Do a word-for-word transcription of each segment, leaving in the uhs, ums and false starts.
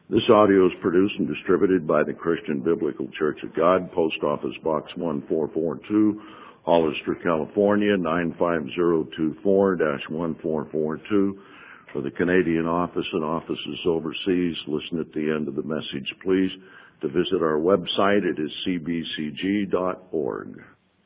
This audio is produced and distributed by the Christian Biblical Church of God, Post Office Box one four four two, Hollister, California, nine five zero two four dash one four four two. For the Canadian office and offices overseas, listen at the end of the message, please, to visit our website. It is c b c g dot org.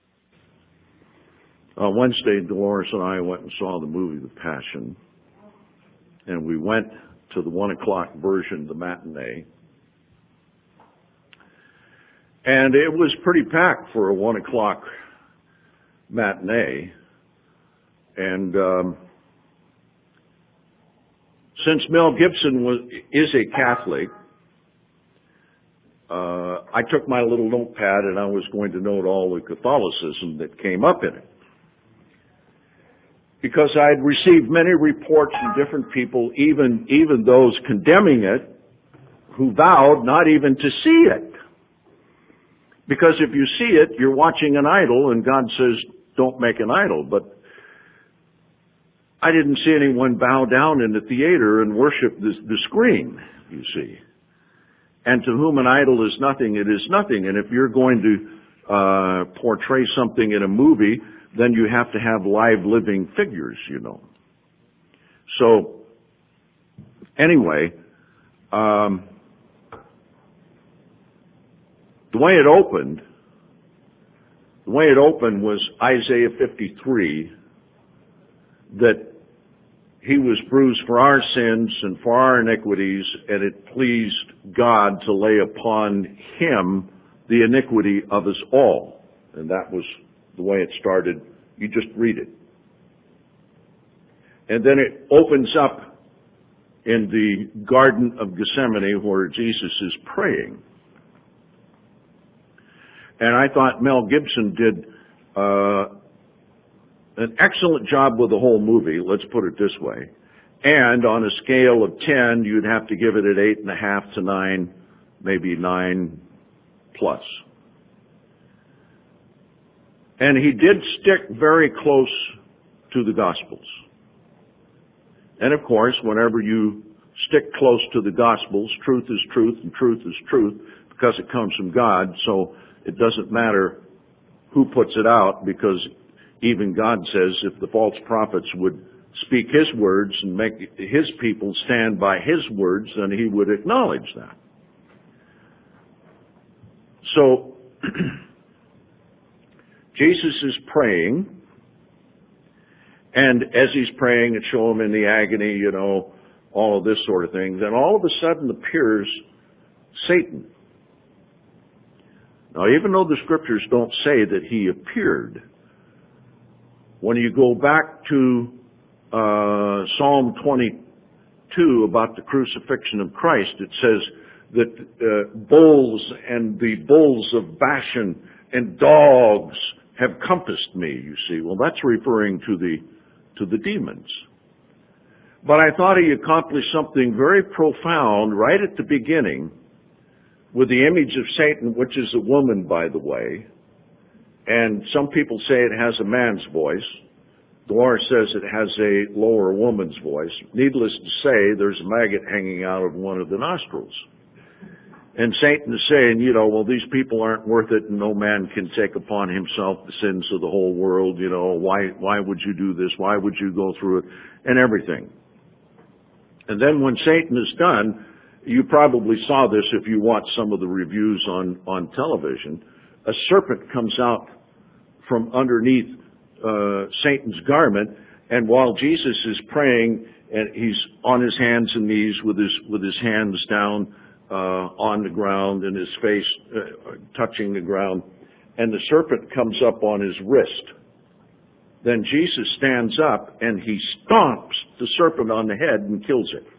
On Wednesday, Dolores and I went and saw the movie The Passion, and we went to the one o'clock version, the matinee. And it was pretty packed for a one o'clock matinee. And um, since Mel Gibson was is a Catholic, uh, I took my little notepad and I was going to note all the Catholicism that came up in it. Because I had received many reports from different people, even, even those condemning it, who vowed not even to see it. Because if you see it, you're watching an idol, and God says, don't make an idol. But I didn't see anyone bow down in the theater and worship the, the screen, you see. And to whom an idol is nothing, it is nothing. And if you're going to uh portray something in a movie, then you have to have live living figures, you know. So, anyway, um, the way it opened, the way it opened was Isaiah fifty-three, that he was bruised for our sins and for our iniquities, and it pleased God to lay upon him the iniquity of us all. And that was the way it started. You just read it. And then it opens up in the Garden of Gethsemane where Jesus is praying. And I thought Mel Gibson did uh, an excellent job with the whole movie, let's put it this way. And on a scale of ten, you'd have to give it an eight and a half to nine, maybe nine plus. And he did stick very close to the Gospels. And of course, whenever you stick close to the Gospels, truth is truth and truth is truth because it comes from God. So it doesn't matter who puts it out, because even God says if the false prophets would speak his words and make his people stand by his words, then he would acknowledge that. So Jesus is praying, and as he's praying, it shows him in the agony, you know, all of this sort of thing. Then all of a sudden appears Satan. Now, even though the scriptures don't say that he appeared, when you go back to uh, Psalm twenty-two about the crucifixion of Christ, it says that uh, bulls and the bulls of Bashan and dogs have compassed me, you see. Well, that's referring to the to the demons. But I thought he accomplished something very profound right at the beginning with the image of Satan, which is a woman, by the way. And some people say it has a man's voice. Dolores says it has a lower woman's voice. Needless to say, there's a maggot hanging out of one of the nostrils. And Satan is saying, you know, well, these people aren't worth it, and no man can take upon himself the sins of the whole world. You know, why, why would you do this? Why would you go through it? And everything. And then when Satan is done, you probably saw this if you watched some of the reviews on, on television. A serpent comes out from underneath uh, Satan's garment, and while Jesus is praying, and he's on his hands and knees with his, with his hands down, Uh, on the ground and his face uh, touching the ground, and the serpent comes up on his wrist. Then Jesus stands up and he stomps the serpent on the head and kills it.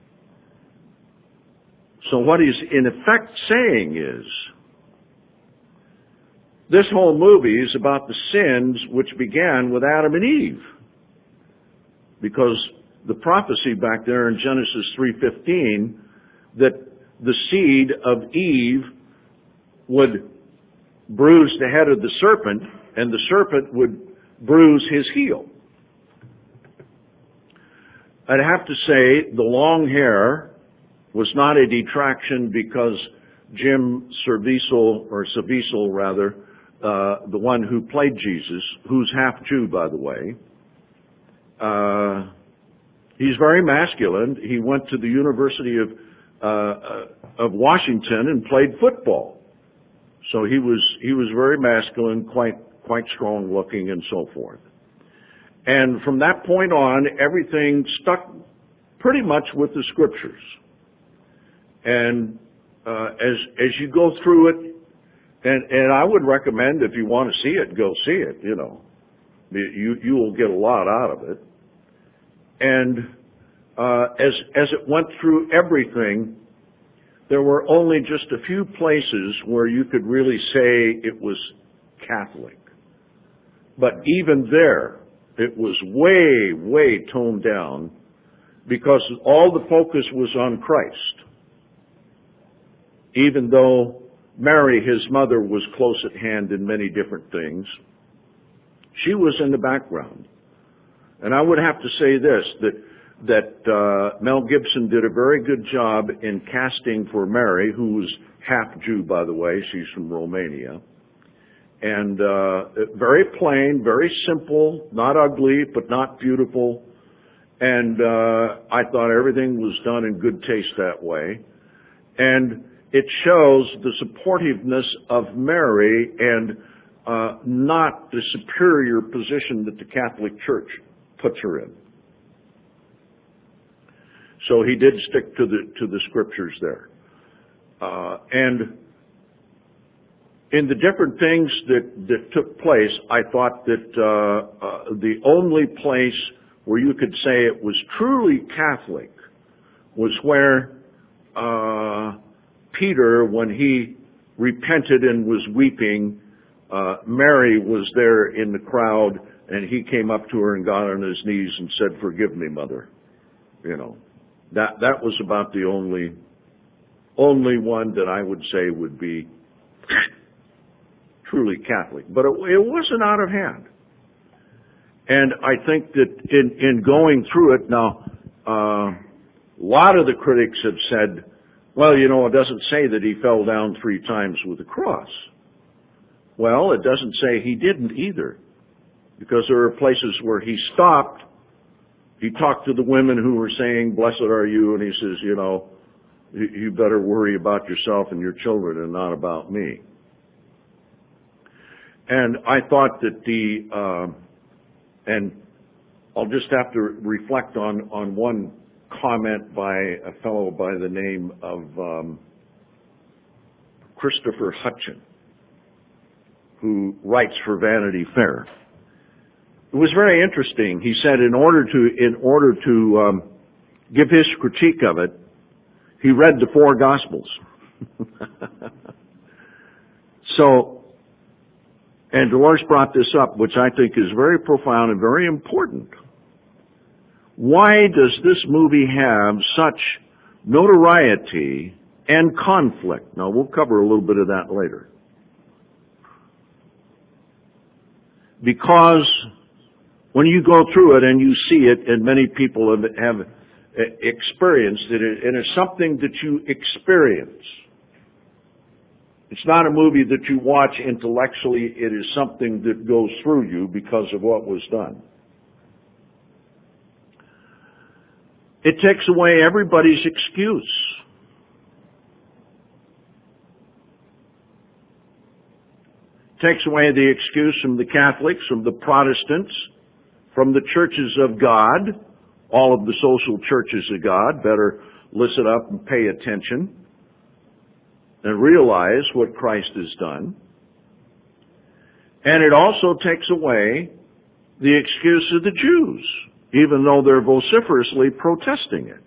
So what he's in effect saying is, this whole movie is about the sins which began with Adam and Eve. Because the prophecy back there in Genesis three fifteen, that the seed of Eve would bruise the head of the serpent, and the serpent would bruise his heel. I'd have to say the long hair was not a detraction because Jim Caviezel, or Caviezel rather, uh, the one who played Jesus, who's half Jew, by the way, uh, he's very masculine. He went to the University of uh, of Washington and played football, so he was he was very masculine, quite quite strong looking, and so forth. And from that point on, everything stuck pretty much with the Scriptures. And uh, as as you go through it, and and I would recommend, if you want to see it, go see it. You know, you you will get a lot out of it. And uh, as as it went through everything, there were only just a few places where you could really say it was Catholic. But even there, it was way, way toned down because all the focus was on Christ. Even though Mary, his mother, was close at hand in many different things, she was in the background. And I would have to say this, that that uh, Mel Gibson did a very good job in casting for Mary, who was half Jew, by the way. She's from Romania. And uh, very plain, very simple, not ugly, but not beautiful. And uh, I thought everything was done in good taste that way. And it shows the supportiveness of Mary and uh, not the superior position that the Catholic Church puts her in. So he did stick to the to the Scriptures there. Uh, and in the different things that, that took place, I thought that uh, uh, the only place where you could say it was truly Catholic was where uh, Peter, when he repented and was weeping, uh, Mary was there in the crowd, and he came up to her and got on his knees and said, "Forgive me, Mother." You know, that that was about the only only one that I would say would be truly Catholic. But it, it wasn't out of hand. And I think that in, in going through it, now, uh, a lot of the critics have said, well, you know, it doesn't say that he fell down three times with a cross. Well, it doesn't say he didn't either, because there are places where he stopped. He talked to the women who were saying, "Blessed are you," and he says, you know, you better worry about yourself and your children and not about me. And I thought that the, uh, and I'll just have to reflect on, on one comment by a fellow by the name of um, Christopher Hutchin, who writes for Vanity Fair. It was very interesting. He said in order to, in order to um, give his critique of it, he read the four Gospels. So, and Dolores brought this up, which I think is very profound and very important. Why does this movie have such notoriety and conflict? Now, we'll cover a little bit of that later. Because when you go through it and you see it, and many people have, have experienced it, and it's something that you experience. It's not a movie that you watch intellectually. It is something that goes through you because of what was done. It takes away everybody's excuse. Takes away the excuse from the Catholics, from the Protestants, from the churches of God, all of the social churches of God. Better listen up and pay attention and realize what Christ has done. And it also takes away the excuse of the Jews, even though they're vociferously protesting it.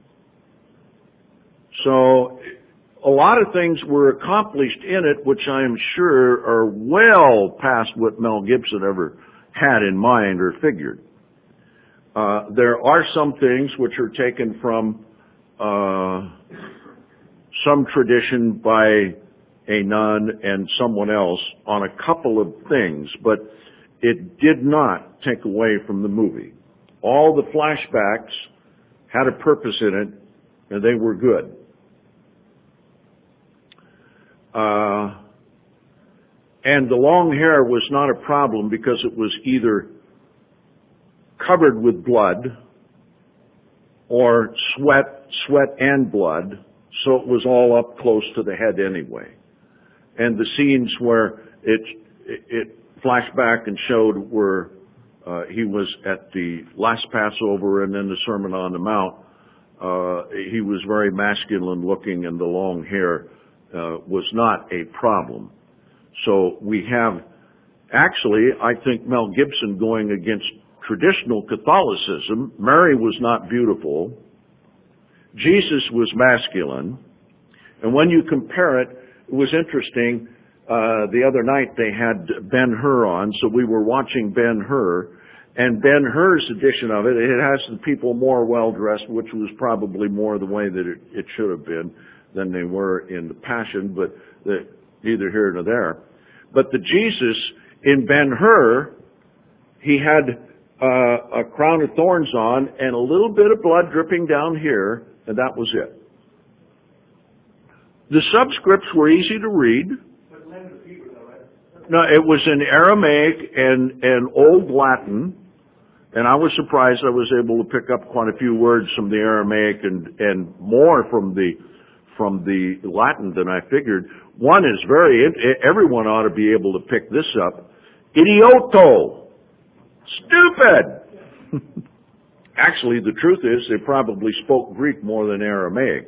So a lot of things were accomplished in it which I am sure are well past what Mel Gibson ever had in mind or figured. Uh, there are some things which are taken from uh, some tradition by a nun and someone else on a couple of things, but it did not take away from the movie. All the flashbacks had a purpose in it, and they were good. Uh, and the long hair was not a problem because it was either covered with blood or sweat, sweat and blood, so it was all up close to the head anyway. And the scenes where it, it, it flashed back and showed where uh, he was at the last Passover and then the Sermon on the Mount, uh, he was very masculine looking, and the long hair uh, was not a problem. So we have, actually, I think Mel Gibson going against traditional Catholicism. Mary was not beautiful. Jesus was masculine. And when you compare it, it was interesting. Uh, the other night they had Ben-Hur on, so we were watching Ben-Hur. And Ben-Hur's edition of it, it has the people more well-dressed, which was probably more the way that it, it should have been than they were in the Passion, but the, neither here nor there. But the Jesus in Ben-Hur, he had uh, a crown of thorns on and a little bit of blood dripping down here, and that was it. The subscripts were easy to read. No, it was in Aramaic and, and Old Latin, and I was surprised I was able to pick up quite a few words from the Aramaic and, and more from the from the Latin than I figured. One is very, everyone ought to be able to pick this up. Idioto. Stupid. Actually, the truth is they probably spoke Greek more than Aramaic.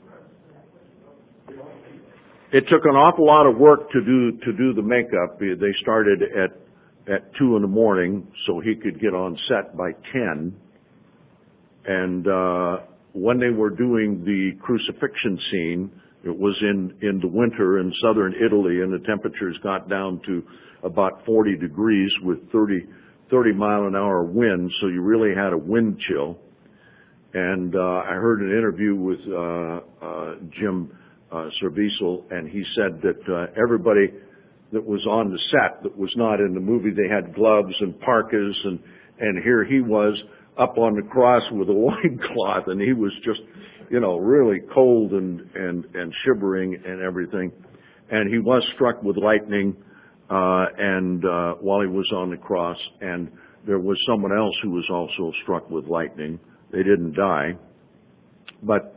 It took an awful lot of work to do to do the makeup. They started at at two in the morning so he could get on set by ten. And uh, when they were doing the crucifixion scene, it was in in the winter in southern Italy, and the temperatures got down to about forty degrees with thirty mile an hour wind. So you really had a wind chill. And uh, I heard an interview with uh, uh, Jim Uh, Cervisal, and he said that uh, everybody that was on the set that was not in the movie, they had gloves and parkas, and and here he was up on the cross with a loincloth, and he was just, you know, really cold and and and shivering and everything, and he was struck with lightning, uh, and uh, while he was on the cross, and there was someone else who was also struck with lightning. They didn't die, but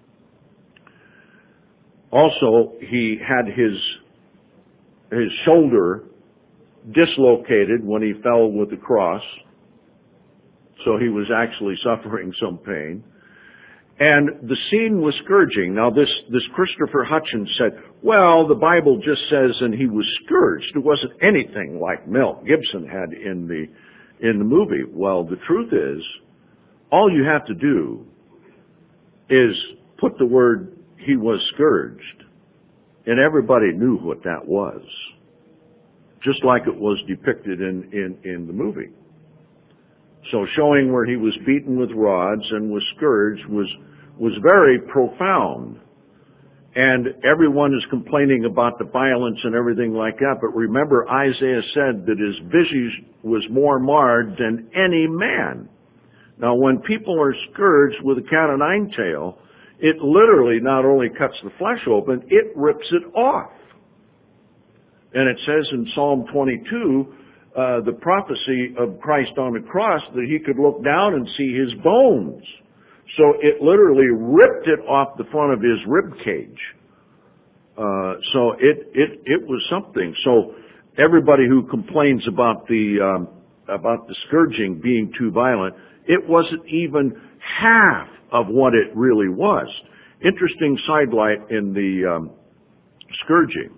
also, he had his his shoulder dislocated when he fell with the cross, so he was actually suffering some pain. And the scene was scourging. Now, this this Christopher Hutchins said, well, the Bible just says, and he was scourged. It wasn't anything like Mel Gibson had in the in the movie. Well, the truth is, all you have to do is put the word he was scourged, and everybody knew what that was, just like it was depicted in, in, in the movie. So showing where he was beaten with rods and was scourged was, was very profound. And everyone is complaining about the violence and everything like that, but remember Isaiah said that his visage was more marred than any man. Now when people are scourged with a cat o' nine tail, it literally not only cuts the flesh open, it rips it off. And it says in Psalm twenty-two, uh, the prophecy of Christ on the cross, that he could look down and see his bones. So it literally ripped it off the front of his rib cage. Uh, so it, it, it was something. So everybody who complains about the, um, about the scourging being too violent, it wasn't even half of what it really was. Interesting sidelight in the um, scourging.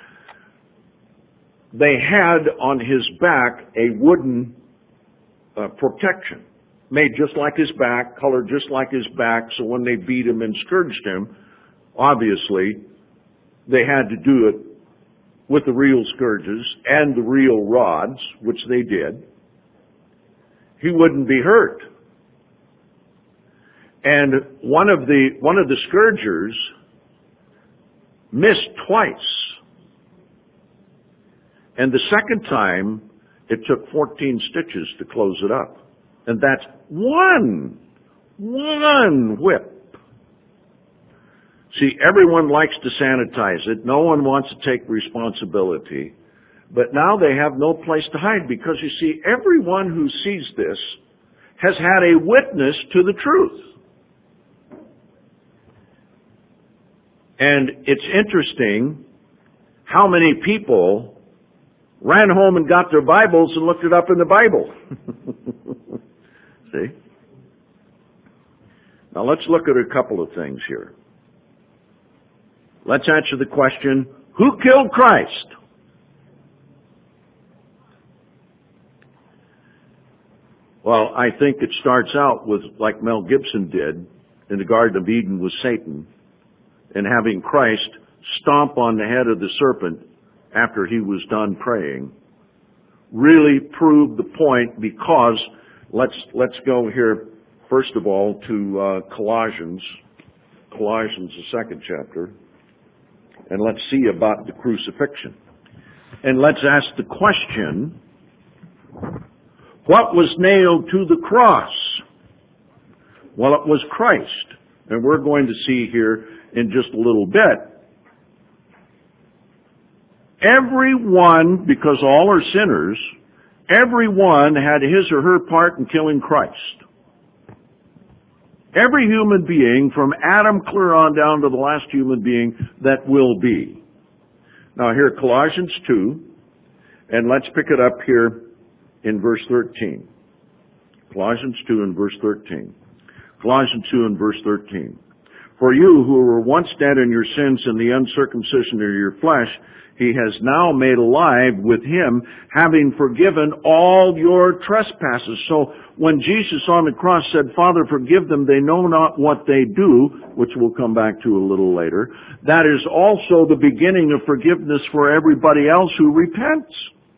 They had on his back a wooden uh, protection, made just like his back, colored just like his back, so when they beat him and scourged him, obviously they had to do it with the real scourges and the real rods, which they did. He wouldn't be hurt. And one of the, one of the scourgers missed twice. And the second time, it took fourteen stitches to close it up. And that's one, one whip. See, everyone likes to sanitize it. No one wants to take responsibility. But now they have no place to hide because, you see, everyone who sees this has had a witness to the truth. And it's interesting how many people ran home and got their Bibles and looked it up in the Bible. See? Now let's look at a couple of things here. Let's answer the question, who killed Christ? Well, I think it starts out with, like Mel Gibson did in the Garden of Eden with Satan, and having Christ stomp on the head of the serpent after he was done praying, really proved the point, because let's let's go here first of all to uh, Colossians, Colossians the second chapter, and let's see about the crucifixion. And let's ask the question, what was nailed to the cross? Well, it was Christ. And we're going to see here in just a little bit. Everyone, because all are sinners, everyone had his or her part in killing Christ. Every human being, from Adam clear on down to the last human being that will be. Now here, Colossians two, and let's pick it up here in verse thirteen. Colossians two and verse thirteen. Colossians two and verse thirteen. For you who were once dead in your sins and the uncircumcision of your flesh, he has now made alive with him, having forgiven all your trespasses. So when Jesus on the cross said, Father, forgive them, they know not what they do, which we'll come back to a little later, that is also the beginning of forgiveness for everybody else who repents.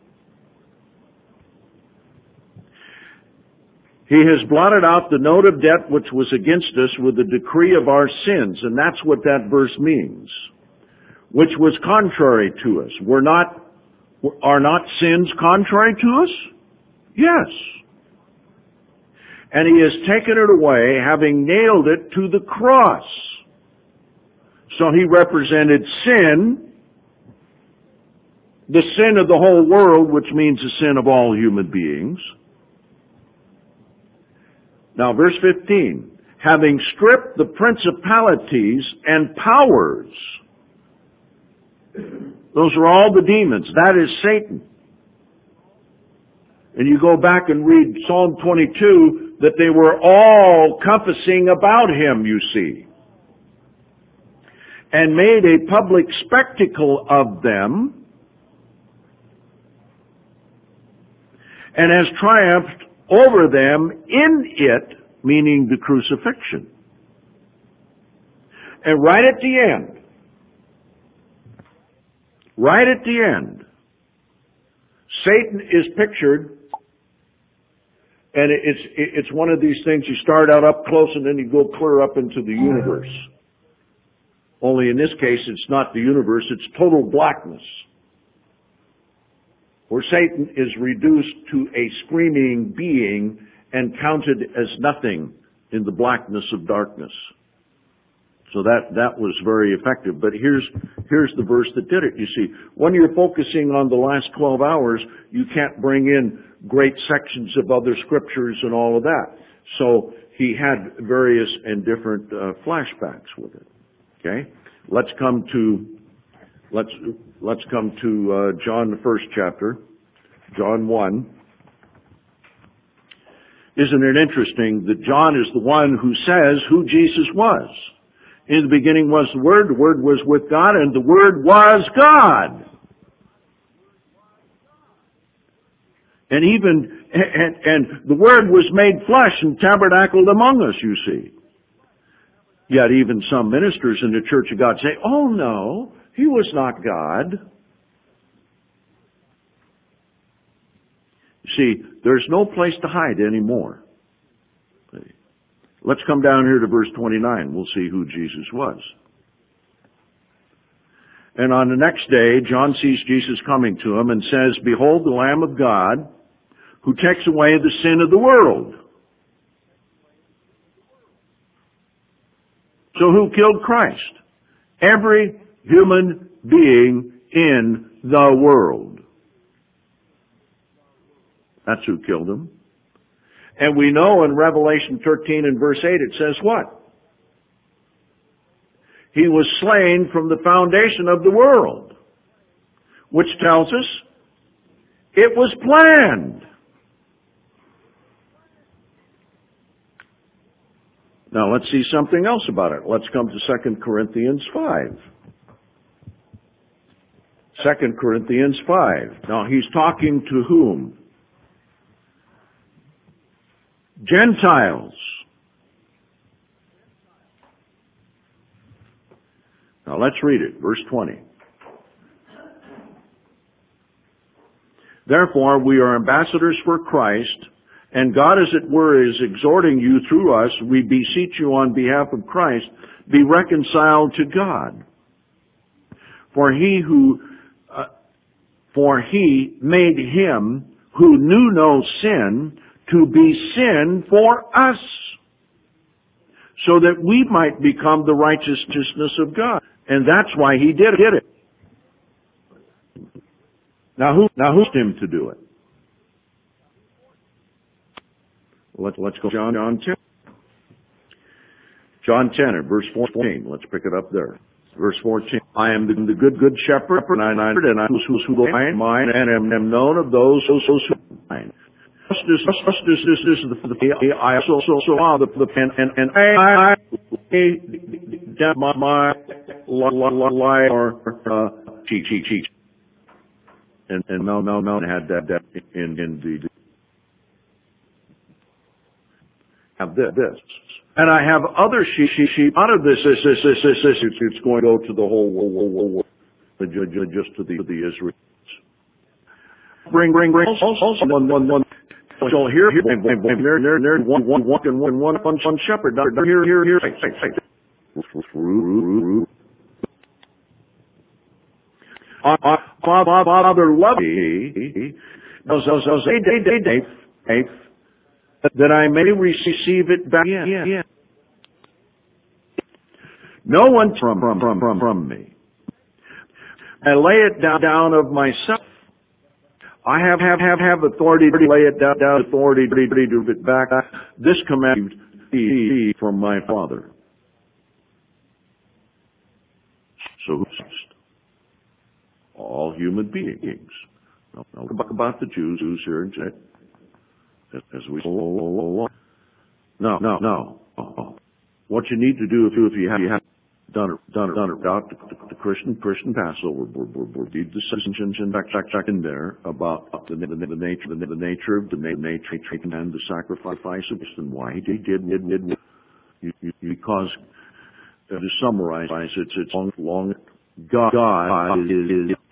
He has blotted out the note of debt which was against us with the decree of our sins. And that's what that verse means. Which was contrary to us. Were not, are not sins contrary to us? Yes. And he has taken it away, having nailed it to the cross. So he represented sin, the sin of the whole world, which means the sin of all human beings. Now, verse fifteen, having stripped the principalities and powers. Those are all the demons. That is Satan. And you go back and read Psalm twenty-two, that they were all compassing about him, you see. And made a public spectacle of them. And has triumphed over them in it, meaning the crucifixion. And right at the end, right at the end, Satan is pictured, and it's it's one of these things, you start out up close and then you go clear up into the universe. Only in this case, it's not the universe, it's total blackness. Where Satan is reduced to a screaming being and counted as nothing in the blackness of darkness. So that, that was very effective. But here's, here's the verse that did it. You see, when you're focusing on the last twelve hours, you can't bring in great sections of other scriptures and all of that. So he had various and different uh, flashbacks with it. Okay? Let's come to Let's, let's come to uh, John, the first chapter, John one. Isn't it interesting that John is the one who says who Jesus was? In the beginning was the Word, the Word was with God, and the Word was God. And even, and, and the Word was made flesh and tabernacled among us, you see. Yet even some ministers in the Church of God say, oh no, he was not God. See, there's no place to hide anymore. Let's come down here to verse twenty-nine. We'll see who Jesus was. And on the next day, John sees Jesus coming to him and says, behold the Lamb of God who takes away the sin of the world. So who killed Christ? Every human being in the world. That's who killed him. And we know in Revelation thirteen and verse eight it says what? He was slain from the foundation of the world. Which tells us it was planned. Now let's see something else about it. Let's come to Second Corinthians five. Second Corinthians five. Now he's talking to whom? Gentiles. Now let's read it, verse twenty. Therefore we are ambassadors for Christ, and God as it were is exhorting you through us. We beseech you on behalf of Christ, be reconciled to God. For he who, uh, for he made him who knew no sin to be sin for us, so that we might become the righteousness of God. And that's why he did it. Now who, now who's him to do it? Let's, let's go John, John ten. John ten and verse fourteen. Let's pick it up there. Verse fourteen. I am the, the good, good shepherd, and I, and I who's, who's, who mine, mine, and am, am known of those, those, those who mine. Justice, justice, this, this is the, the, I also, so, so, ah, the, the, and, and, and I, I, my, my, lie, or, uh, cheat, cheat, cheat. And, and no, no, no, had that, that, in, in the, have this, this. And I have other sheep, sheep, sheep, out of this, this, this, this, this, this, it's, it's going to go to the whole, whole, whole, whole, just to the, to the Israelites. Bring, bring, bring, also, one, one, one. So here, here, there, there, there, one, one, one, and one, one, one, one shepherd. Here, here, here. Father, love me, that I may receive it back. No one from from from from from me. I lay it down, down of myself. I have, have, have, have authority to lay it down, down authority to give it back. This command is from my Father. So who's next? All human beings. Now, now about the Jews, who's here in check, as we go along. No, no, no. What you need to do if you, if you have, you have done it, done it, done it, out the, the Christian, Christian Passover, we're, we're, we're, read the sentence in back, back, back in there about the, the, the nature, the, the nature of the nature and the sacrifice of and why he did, did, did, did, you, you, because, uh, to summarize, it's, it's long, long, God, God is, is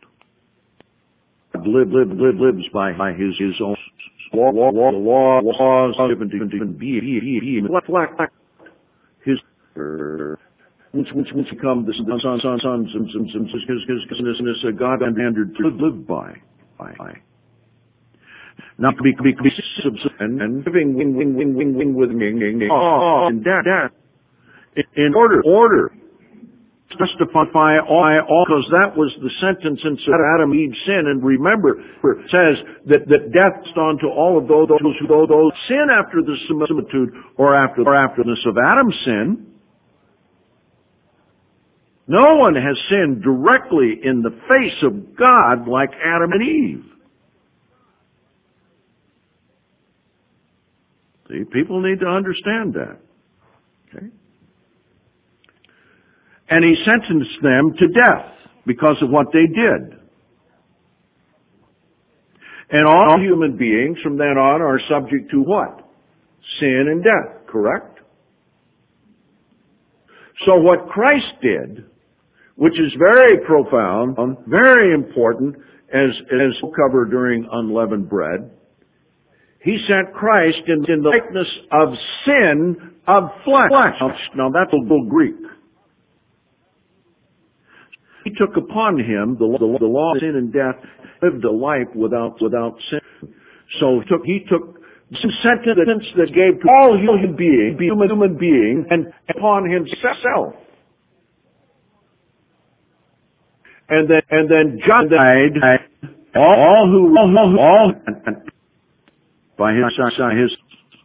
live, live, live, lives by, by his, his own law, law, law, law, laws given to, to be, be, be, be, his, uh, Which, which, which become the sons, sons, sons, sons, and this God standard to live by, by. Not to be, be, be, and, and living, wing, wing, wing, wing, wing, with me, oh, and that, that, in order, order, justify all, all, because that was the sentence in Adam Eve's sin, and remember, it says that, that death is on to all of those, those who, those sin after the similitude, or after, or after-ness of Adam's sin. No one has sinned directly in the face of God like Adam and Eve. See, people need to understand that. Okay? And he sentenced them to death because of what they did. And all human beings from then on are subject to what? Sin and death, correct? So what Christ did, which is very profound, very important, as as we'll cover during unleavened bread. He sent Christ in, in the likeness of sin of flesh. Now that's a little Greek. He took upon him the, the, the law of sin and death, lived a life without without sin. So he took he took some sentence that gave to all human beings, human, human beings, and upon himself. and then and then justified all, all who all, all by his his.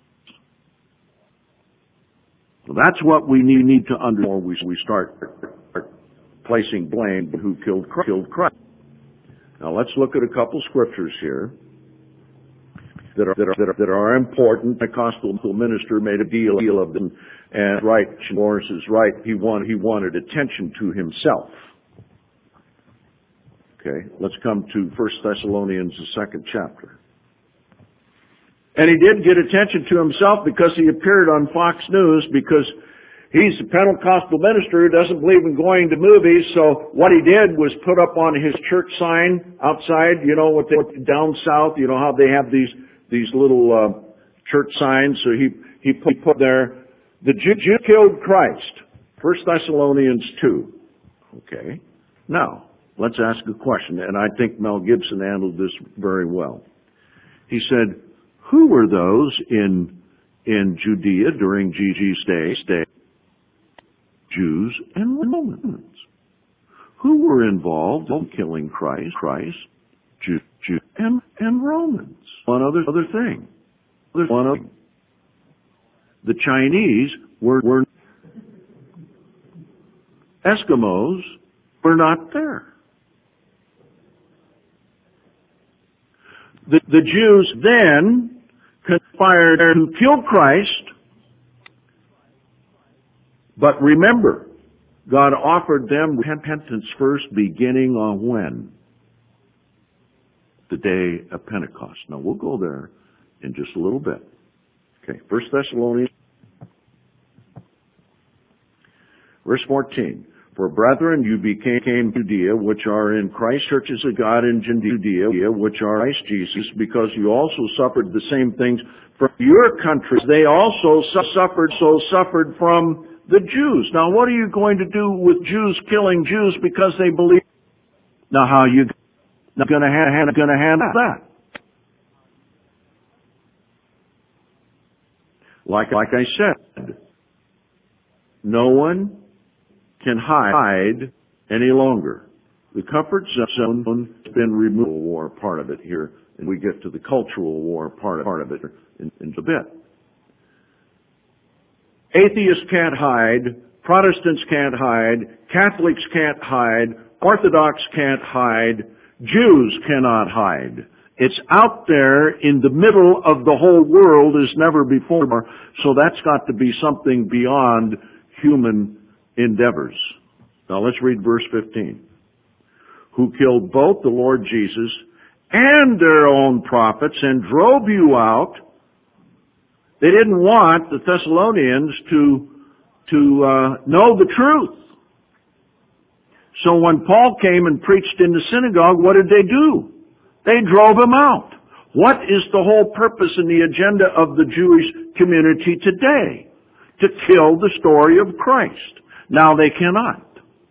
So that's what we need need to understand before we we start placing blame who killed killed Christ. Now let's look at a couple scriptures here that are that are that are, that are important. The Pentecostal minister made a deal deal of them, and right, Morris is right. He wanted he wanted attention to himself. Okay, let's come to First Thessalonians, the second chapter. And he did get attention to himself because he appeared on Fox News, because he's a Pentecostal minister who doesn't believe in going to movies. So what he did was put up on his church sign outside, you know, what they, down south, you know how they have these these little uh, church signs. So he he put, he put there, the Jew, Jew killed Christ. First Thessalonians two. Okay. Now, let's ask a question, and I think Mel Gibson handled this very well. He said, who were those in in Judea during Jesus' day? Stay? Jews and Romans. Who were involved in killing Christ? Christ, Jew, Jew, and, and Romans. One other other thing. One other thing. The Chinese were, were Eskimos were not there. The, the Jews then conspired to kill Christ, but remember, God offered them repentance first, beginning on when? The day of Pentecost. Now we'll go there in just a little bit. Okay, First Thessalonians, verse fourteen. For brethren, you became Judea, which are in Christ, churches of God in Judea, which are Christ Jesus, because you also suffered the same things from your countries. They also suffered, so suffered from the Jews. Now, what are you going to do with Jews killing Jews because they believe? Now, how are you going to handle, going to handle that? Like, like I said, no one can hide any longer. The comfort zone has been removed. War part of it here, and we get to the cultural war part part of it in, in a bit. Atheists can't hide, Protestants can't hide, Catholics can't hide, Orthodox can't hide, Jews cannot hide. It's out there in the middle of the whole world as never before, so that's got to be something beyond human endeavors. Now let's read verse fifteen. Who killed both the Lord Jesus and their own prophets and drove you out. They didn't want the Thessalonians to, to uh, know the truth. So when Paul came and preached in the synagogue, what did they do? They drove him out. What is the whole purpose and the agenda of the Jewish community today? To kill the story of Christ. Now they cannot.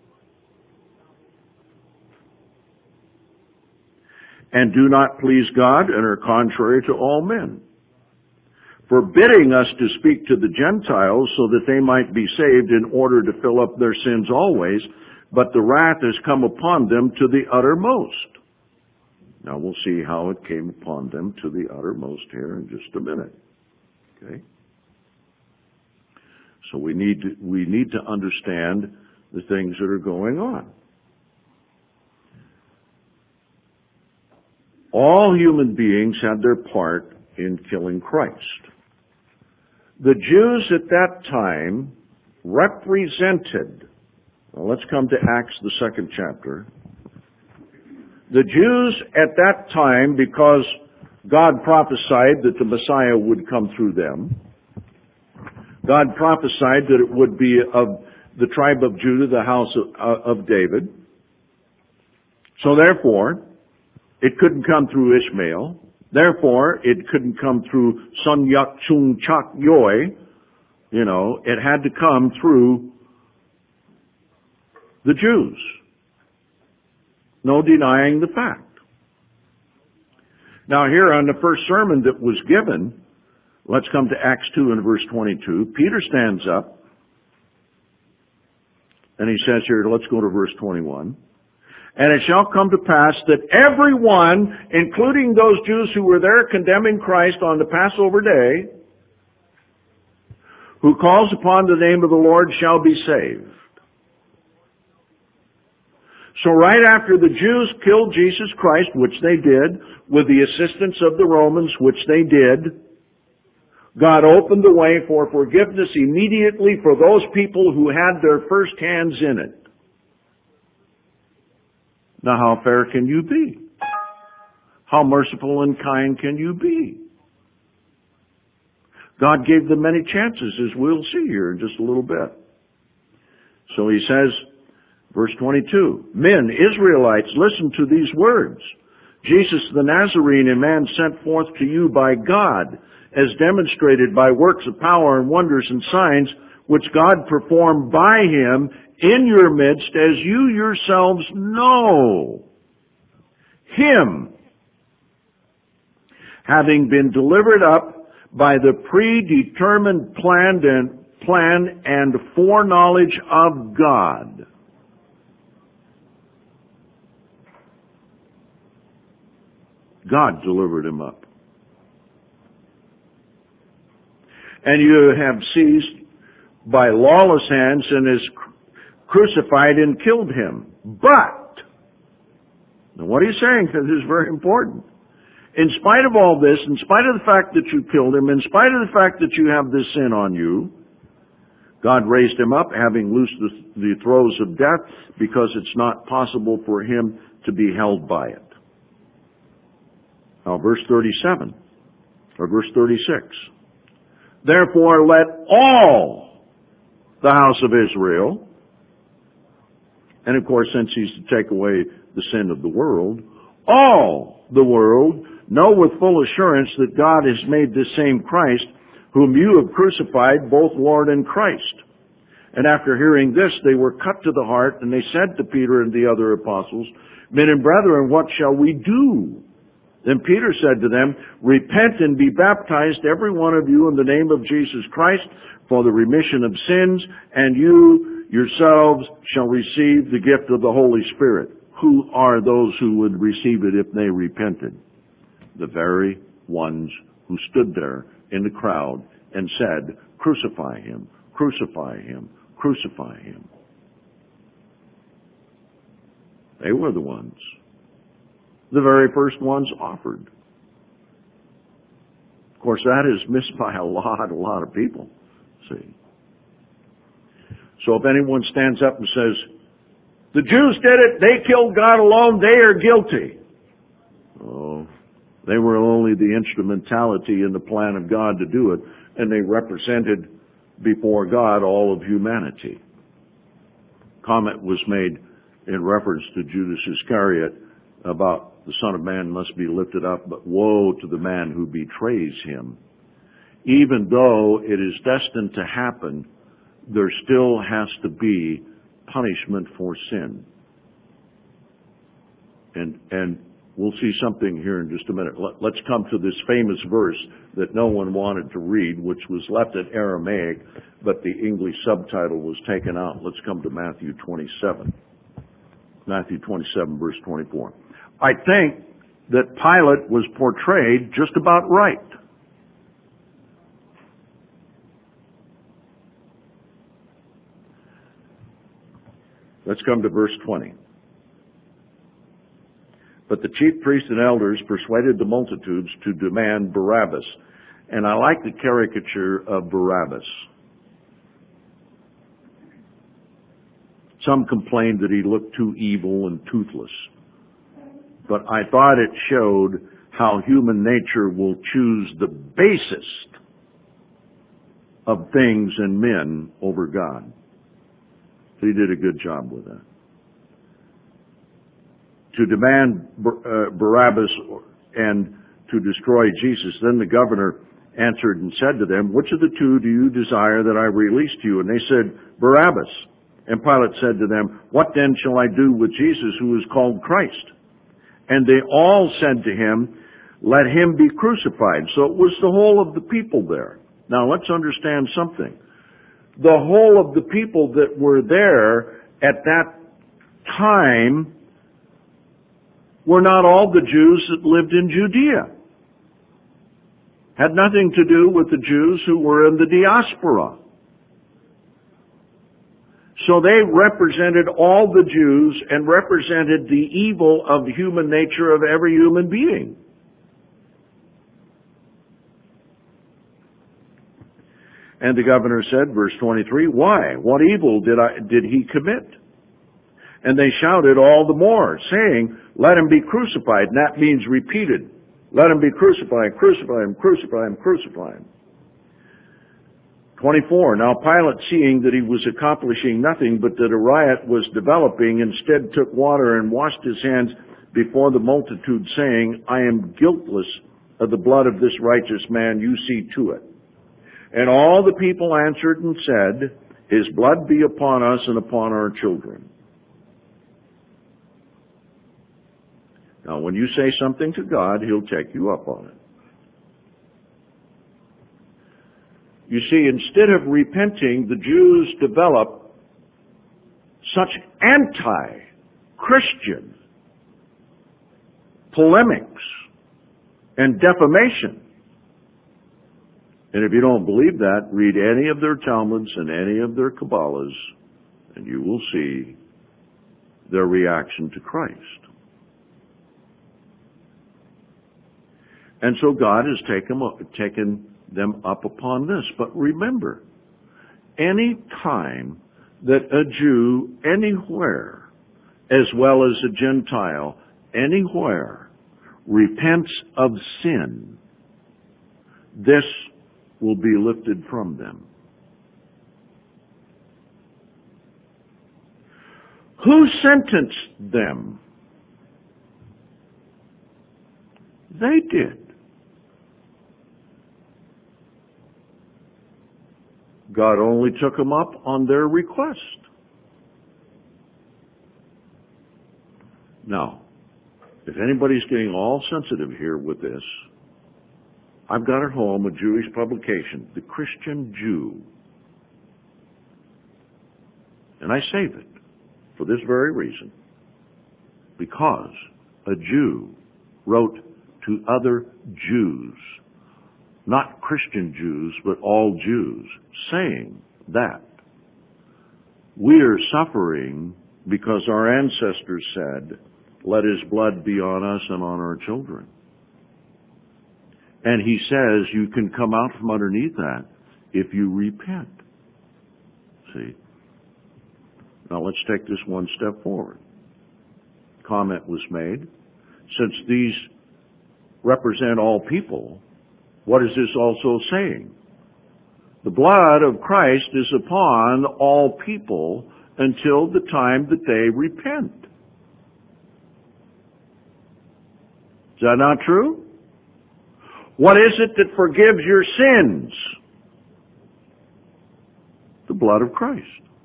And do not please God and are contrary to all men, forbidding us to speak to the Gentiles so that they might be saved in order to fill up their sins always, but the wrath has come upon them to the uttermost. Now we'll see how it came upon them to the uttermost here in just a minute. Okay? So we need to, we need to understand the things that are going on. All human beings had their part in killing Christ. The Jews at that time represented, well, let's come to Acts, the second chapter. The Jews at that time, because God prophesied that the Messiah would come through them, God prophesied that it would be of the tribe of Judah, the house of, uh, of David. So therefore, it couldn't come through Ishmael. Therefore, it couldn't come through Sun Yat Chung Chak Yoi. You know, it had to come through the Jews. No denying the fact. Now here on the first sermon that was given, let's come to Acts two and verse twenty-two. Peter stands up and he says here, let's go to verse twenty-one. And it shall come to pass that everyone, including those Jews who were there condemning Christ on the Passover day, who calls upon the name of the Lord shall be saved. So right after the Jews killed Jesus Christ, which they did, with the assistance of the Romans, which they did, God opened the way for forgiveness immediately for those people who had their first hands in it. Now how fair can you be? How merciful and kind can you be? God gave them many chances, as we'll see here in just a little bit. So he says, verse twenty-two, Men, Israelites, listen to these words. Jesus the Nazarene, a man sent forth to you by God, as demonstrated by works of power and wonders and signs, which God performed by him in your midst, as you yourselves know. Him, having been delivered up by the predetermined plan and, plan and foreknowledge of God. God delivered him up. And you have seized by lawless hands and is crucified and killed him. But, now what he's saying is very important. In spite of all this, in spite of the fact that you killed him, in spite of the fact that you have this sin on you, God raised him up, having loosed the, the throes of death, because it's not possible for him to be held by it. Now, verse thirty-seven, or verse thirty-six. Therefore, let all the house of Israel, and of course, since he's to take away the sin of the world, all the world know with full assurance that God has made this same Christ, whom you have crucified, both Lord and Christ. And after hearing this, they were cut to the heart, and they said to Peter and the other apostles, Men and brethren, what shall we do? Then Peter said to them, Repent and be baptized, every one of you, in the name of Jesus Christ, for the remission of sins, and you yourselves shall receive the gift of the Holy Spirit. Who are those who would receive it if they repented? The very ones who stood there in the crowd and said, Crucify him, crucify him, crucify him. They were the ones. The very first ones offered. Of course, that is missed by a lot, a lot of people. See? So if anyone stands up and says, the Jews did it, they killed God alone, they are guilty. Oh, they were only the instrumentality in the plan of God to do it, and they represented before God all of humanity. Comment was made in reference to Judas Iscariot about the Son of Man must be lifted up, but woe to the man who betrays him. Even though it is destined to happen, there still has to be punishment for sin. And, and we'll see something here in just a minute. Let, let's come to this famous verse that no one wanted to read, which was left in Aramaic, but the English subtitle was taken out. Let's come to Matthew twenty-seven. Matthew twenty-seven, verse twenty-four. I think that Pilate was portrayed just about right. Let's come to verse twenty. But the chief priests and elders persuaded the multitudes to demand Barabbas. And I like the caricature of Barabbas. Some complained that he looked too evil and toothless. But I thought it showed how human nature will choose the basest of things and men over God. So he did a good job with that. To demand Barabbas and to destroy Jesus, then the governor answered and said to them, Which of the two do you desire that I release to you? And they said, Barabbas. And Pilate said to them, What then shall I do with Jesus, who is called Christ? And they all said to him, Let him be crucified. So it was the whole of the people there. Now let's understand something. The whole of the people that were there at that time were not all the Jews that lived in Judea. Had nothing to do with the Jews who were in the diaspora. So they represented all the Jews and represented the evil of the human nature of every human being. And the governor said, verse twenty-three, why? What evil did I, did he commit? And they shouted all the more, saying, let him be crucified. And that means repeated. Let him be crucified, crucify him, crucify him, crucify him. twenty-four, now Pilate, seeing that he was accomplishing nothing, but that a riot was developing, instead took water and washed his hands before the multitude, saying, I am guiltless of the blood of this righteous man, you see to it. And all the people answered and said, his blood be upon us and upon our children. Now, when you say something to God, He'll take you up on it. You see, instead of repenting, the Jews developed such anti-Christian polemics and defamation. And if you don't believe that, read any of their Talmuds and any of their Kabbalahs, and you will see their reaction to Christ. And so God has taken, taken them up upon this. But remember, any time that a Jew anywhere, as well as a Gentile anywhere, repents of sin, this will be lifted from them. Who sentenced them? They did. God only took them up on their request. Now, if anybody's getting all sensitive here with this, I've got at home a Jewish publication, The Christian Jew. And I save it for this very reason. Because a Jew wrote to other Jews, not Christian Jews, but all Jews, saying that we are suffering because our ancestors said, let his blood be on us and on our children. And he says you can come out from underneath that if you repent. See? Now let's take this one step forward. Comment was made. Since these represent all people, what is this also saying? The blood of Christ is upon all people until the time that they repent. Is that not true? What is it that forgives your sins? The blood of Christ.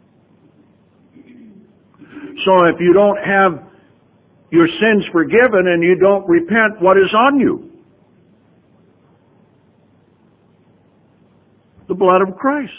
So if you don't have your sins forgiven and you don't repent, what is on you? The blood of Christ.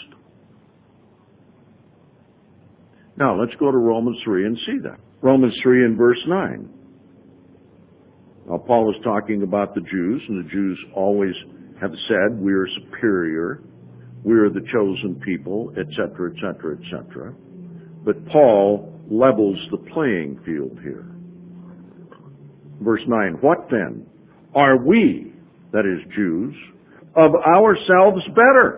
Now let's go to Romans three and see that. Romans three and verse nine. Now Paul is talking about the Jews, and the Jews always have said we are superior, we are the chosen people, et cetera, et cetera, et cetera. But Paul levels the playing field here. Verse nine, what then? Are we, that is Jews, of ourselves better?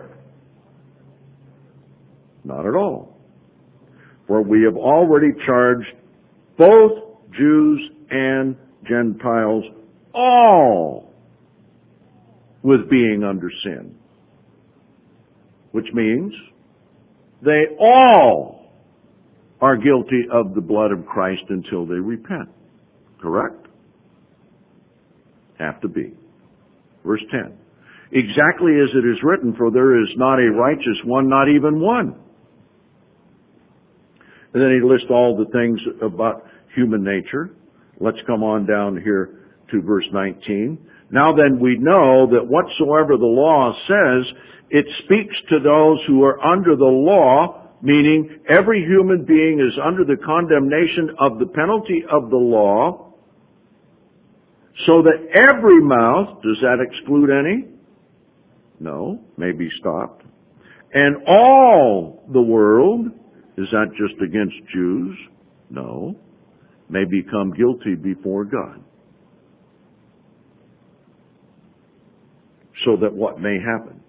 Not at all. For we have already charged both Jews and Gentiles all with being under sin. Which means they all are guilty of the blood of Christ until they repent. Correct? Have to be. Verse ten. Exactly as it is written, for there is not a righteous one, not even one. And then he lists all the things about human nature. Let's come on down here to verse nineteen. Now then we know that whatsoever the law says, it speaks to those who are under the law, meaning every human being is under the condemnation of the penalty of the law, so that every mouth, does that exclude any? No, may be stopped. And all the world, is that just against Jews? No, may become guilty before God. So that what may happen?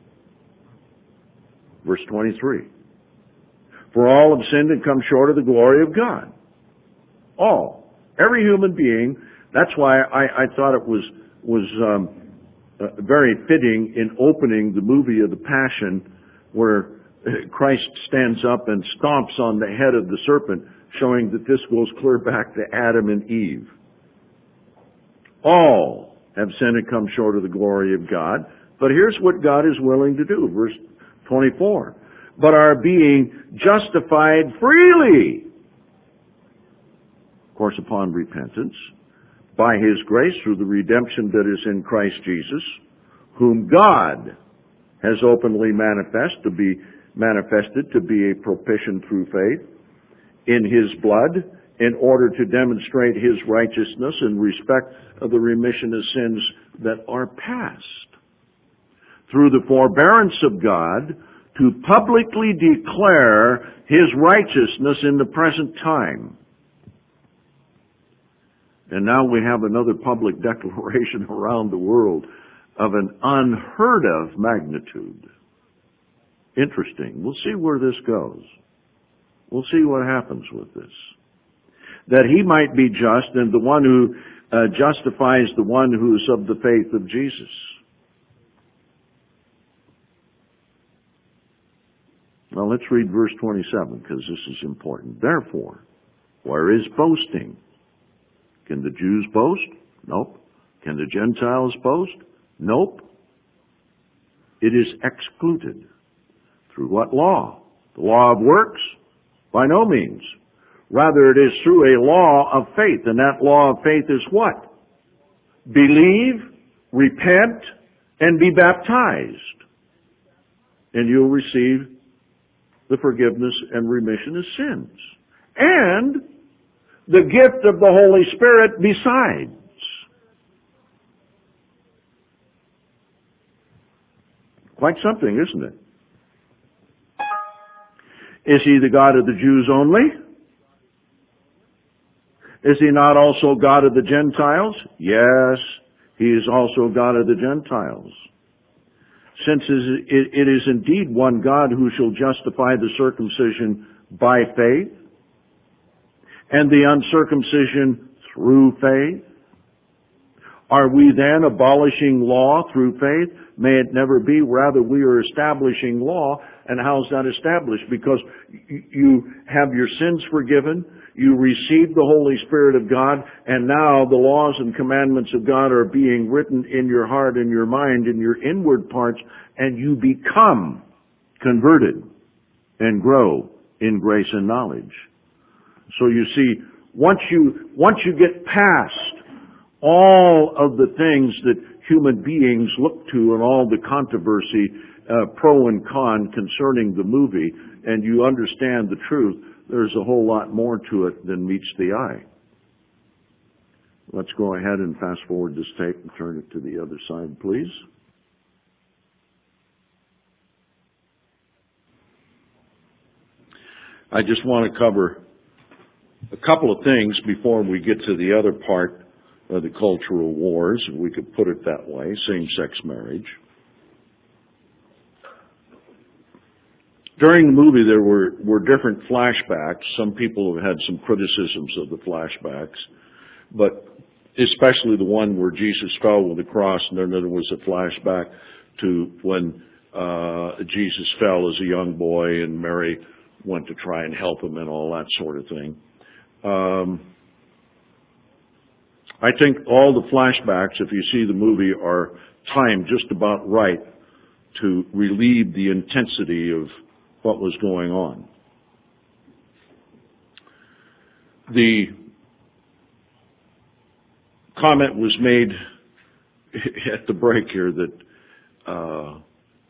Verse twenty-three. For all have sinned and come short of the glory of God. All. Every human being. That's why I, I thought it was, was um, uh, very fitting in opening the movie of the Passion, where Christ stands up and stomps on the head of the serpent, showing that this goes clear back to Adam and Eve. All have sinned and come short of the glory of God. But here's what God is willing to do. Verse twenty-four. But are being justified freely. Of course, upon repentance, by His grace through the redemption that is in Christ Jesus, whom God has openly manifest to be manifested to be a propitiation through faith in His blood, in order to demonstrate His righteousness in respect of the remission of sins that are past. Through the forbearance of God, to publicly declare His righteousness in the present time. And now we have another public declaration around the world of an unheard of magnitude. Interesting. We'll see where this goes. We'll see what happens with this. That He might be just, and the one who uh, justifies the one who is of the faith of Jesus. Now let's read verse twenty-seven, because this is important. Therefore, where is boasting? Can the Jews boast? Nope. Can the Gentiles boast? Nope. It is excluded. Through what law? The law of works? By no means. Rather, it is through a law of faith. And that law of faith is what? Believe, repent, and be baptized. And you'll receive the forgiveness and remission of sins. And the gift of the Holy Spirit besides. Quite something, isn't it? Is He the God of the Jews only? Is He not also God of the Gentiles? Yes, He is also God of the Gentiles. Since it is indeed one God who shall justify the circumcision by faith, and the uncircumcision through faith, are we then abolishing law through faith? May it never be. Rather, we are establishing law. And how's that established? Because you have your sins forgiven, you receive the Holy Spirit of God, and now the laws and commandments of God are being written in your heart and your mind, in your inward parts, and you become converted and grow in grace and knowledge. So you see, once you, once you get past all of the things that human beings look to and all the controversy, uh, pro and con concerning the movie, and you understand the truth, there's a whole lot more to it than meets the eye. Let's go ahead and fast forward this tape and turn it to the other side, please. I just want to cover a couple of things before we get to the other part of the cultural wars, if we could put it that way, same-sex marriage. During the movie, there were, were different flashbacks. Some people have had some criticisms of the flashbacks, but especially the one where Jesus fell with the cross, and then there was a flashback to when uh, Jesus fell as a young boy and Mary went to try and help him and all that sort of thing. Um, I think all the flashbacks, if you see the movie, are timed just about right to relieve the intensity of what was going on. The comment was made at the break here that uh,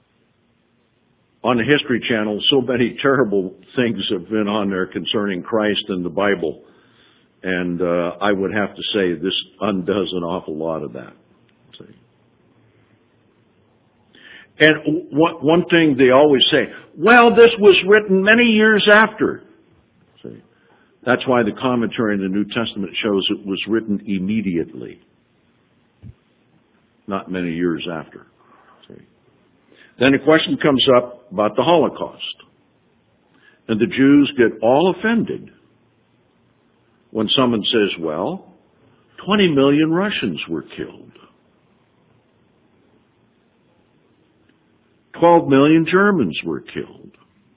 on the History Channel, so many terrible things have been on there concerning Christ and the Bible And uh, I would have to say this undoes an awful lot of that. See? And one, one thing they always say, well, this was written many years after. See? That's why the commentary in the New Testament shows it was written immediately, not many years after. See? Then a question comes up about the Holocaust. And the Jews get all offended when someone says, well, twenty million Russians were killed. twelve million Germans were killed.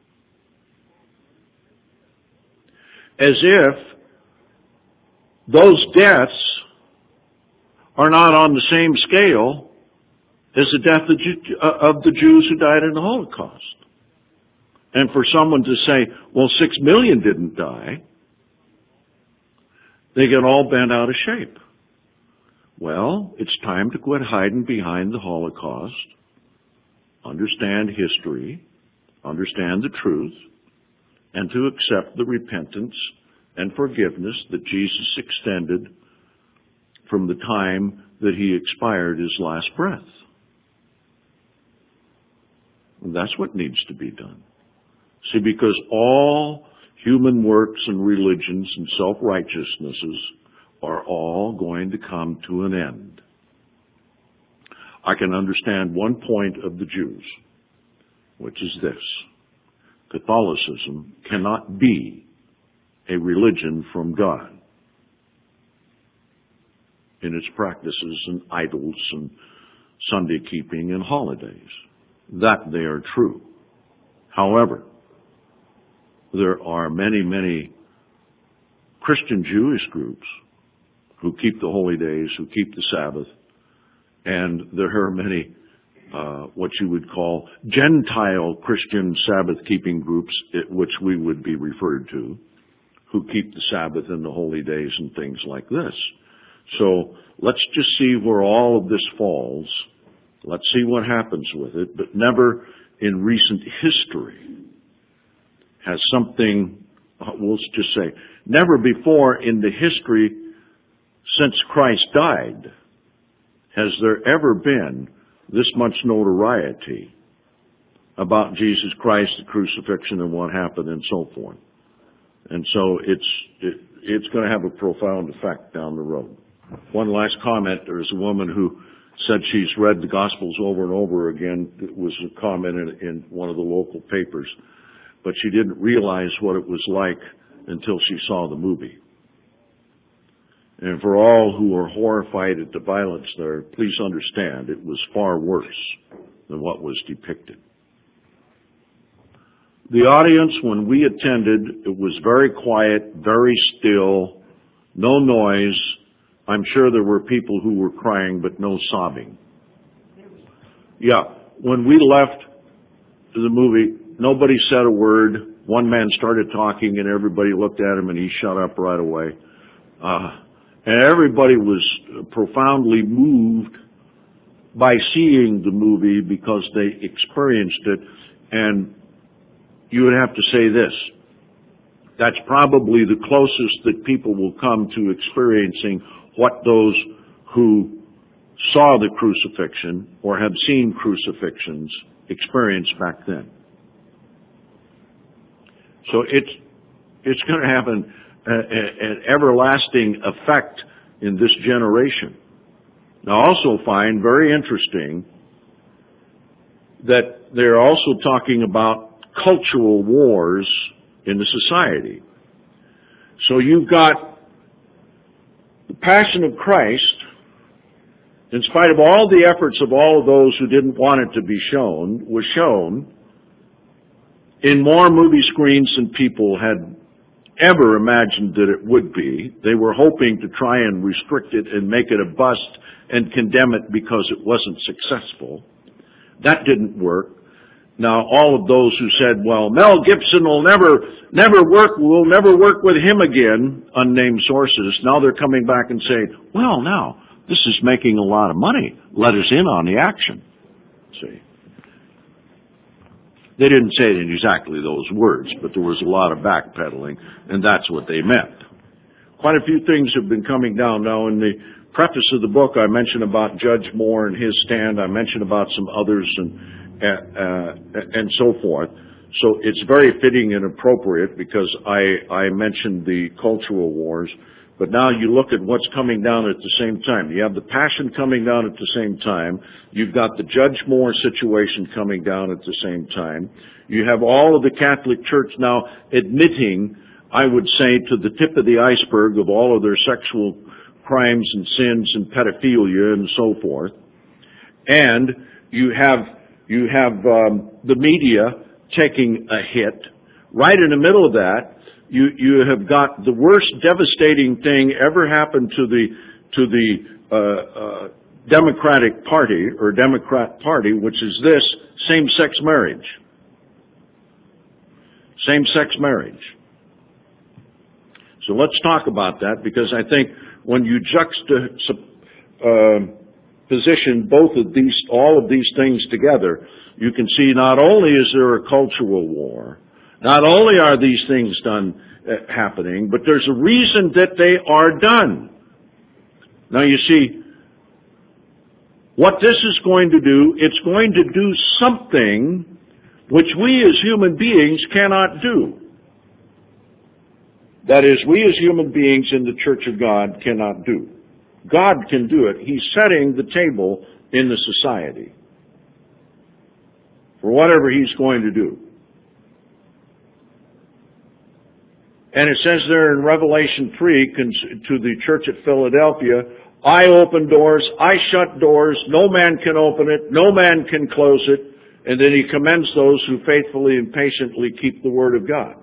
As if those deaths are not on the same scale as the death of the Jews who died in the Holocaust. And for someone to say, well, six million didn't die, they get all bent out of shape. Well, it's time to quit hiding behind the Holocaust, understand history, understand the truth, and to accept the repentance and forgiveness that Jesus extended from the time that he expired his last breath. And that's what needs to be done. See, because all human works and religions and self-righteousnesses are all going to come to an end. I can understand one point of the Jews, which is this. Catholicism cannot be a religion from God in its practices and idols and Sunday keeping and holidays. That they are true. However, there are many, many Christian Jewish groups who keep the holy days, who keep the Sabbath, and there are many uh, what you would call Gentile Christian Sabbath-keeping groups, which we would be referred to, who keep the Sabbath and the holy days and things like this. So let's just see where all of this falls. Let's see what happens with it, but never in recent history has something, we'll just say, never before in the history since Christ died has there ever been this much notoriety about Jesus Christ, the crucifixion, and what happened, and so forth. And so it's it, it's going to have a profound effect down the road. One last comment. There's a woman who said she's read the Gospels over and over again. It was a comment in, in one of the local papers. But she didn't realize what it was like until she saw the movie. And for all who are horrified at the violence there, please understand it was far worse than what was depicted. The audience, when we attended, it was very quiet, very still, no noise. I'm sure there were people who were crying, but no sobbing. Yeah, when we left the movie, nobody said a word. One man started talking, and everybody looked at him, and he shut up right away. Uh, and everybody was profoundly moved by seeing the movie because they experienced it. And you would have to say this. That's probably the closest that people will come to experiencing what those who saw the crucifixion or have seen crucifixions experienced back then. So it's it's going to have an, a, an everlasting effect in this generation. Now, also find very interesting that they're also talking about cultural wars in the society. So you've got the Passion of Christ, in spite of all the efforts of all of those who didn't want it to be shown, was shown in more movie screens than people had ever imagined that it would be. They were hoping to try and restrict it and make it a bust and condemn it because it wasn't successful. That didn't work. Now, all of those who said, well, Mel Gibson will never, never work, we'll never work with him again, unnamed sources, now they're coming back and saying, well, now, this is making a lot of money. Let us in on the action. See? They didn't say it in exactly those words, but there was a lot of backpedaling, and that's what they meant. quite a few things have been coming down. Now, in the preface of the book, I mentioned about Judge Moore and his stand. I mentioned about some others and uh, and so forth. So it's very fitting and appropriate because I, I mentioned the cultural wars. But now you look at what's coming down at the same time. You have the Passion coming down at the same time. You've got the Judge Moore situation coming down at the same time. You have all of the Catholic Church now admitting, I would say, to the tip of the iceberg of all of their sexual crimes and sins and pedophilia and so forth. And you have you have um, the media taking a hit. Right in the middle of that, you you have got the worst devastating thing ever happened to the to the uh, uh, Democratic Party or Democrat Party, which is this same-sex marriage. Same-sex marriage. So let's talk about that, because I think when you juxtapose uh, position both of these, all of these things together, you can see not only is there a cultural war, not only are these things done uh, happening, but there's a reason that they are done. Now you see, what this is going to do, it's going to do something which we as human beings cannot do. That is, we as human beings in the Church of God cannot do. God can do it. He's setting the table in the society for whatever He's going to do. And it says there in Revelation three to the church at Philadelphia, I open doors, I shut doors, no man can open it, no man can close it. And then He commends those who faithfully and patiently keep the Word of God.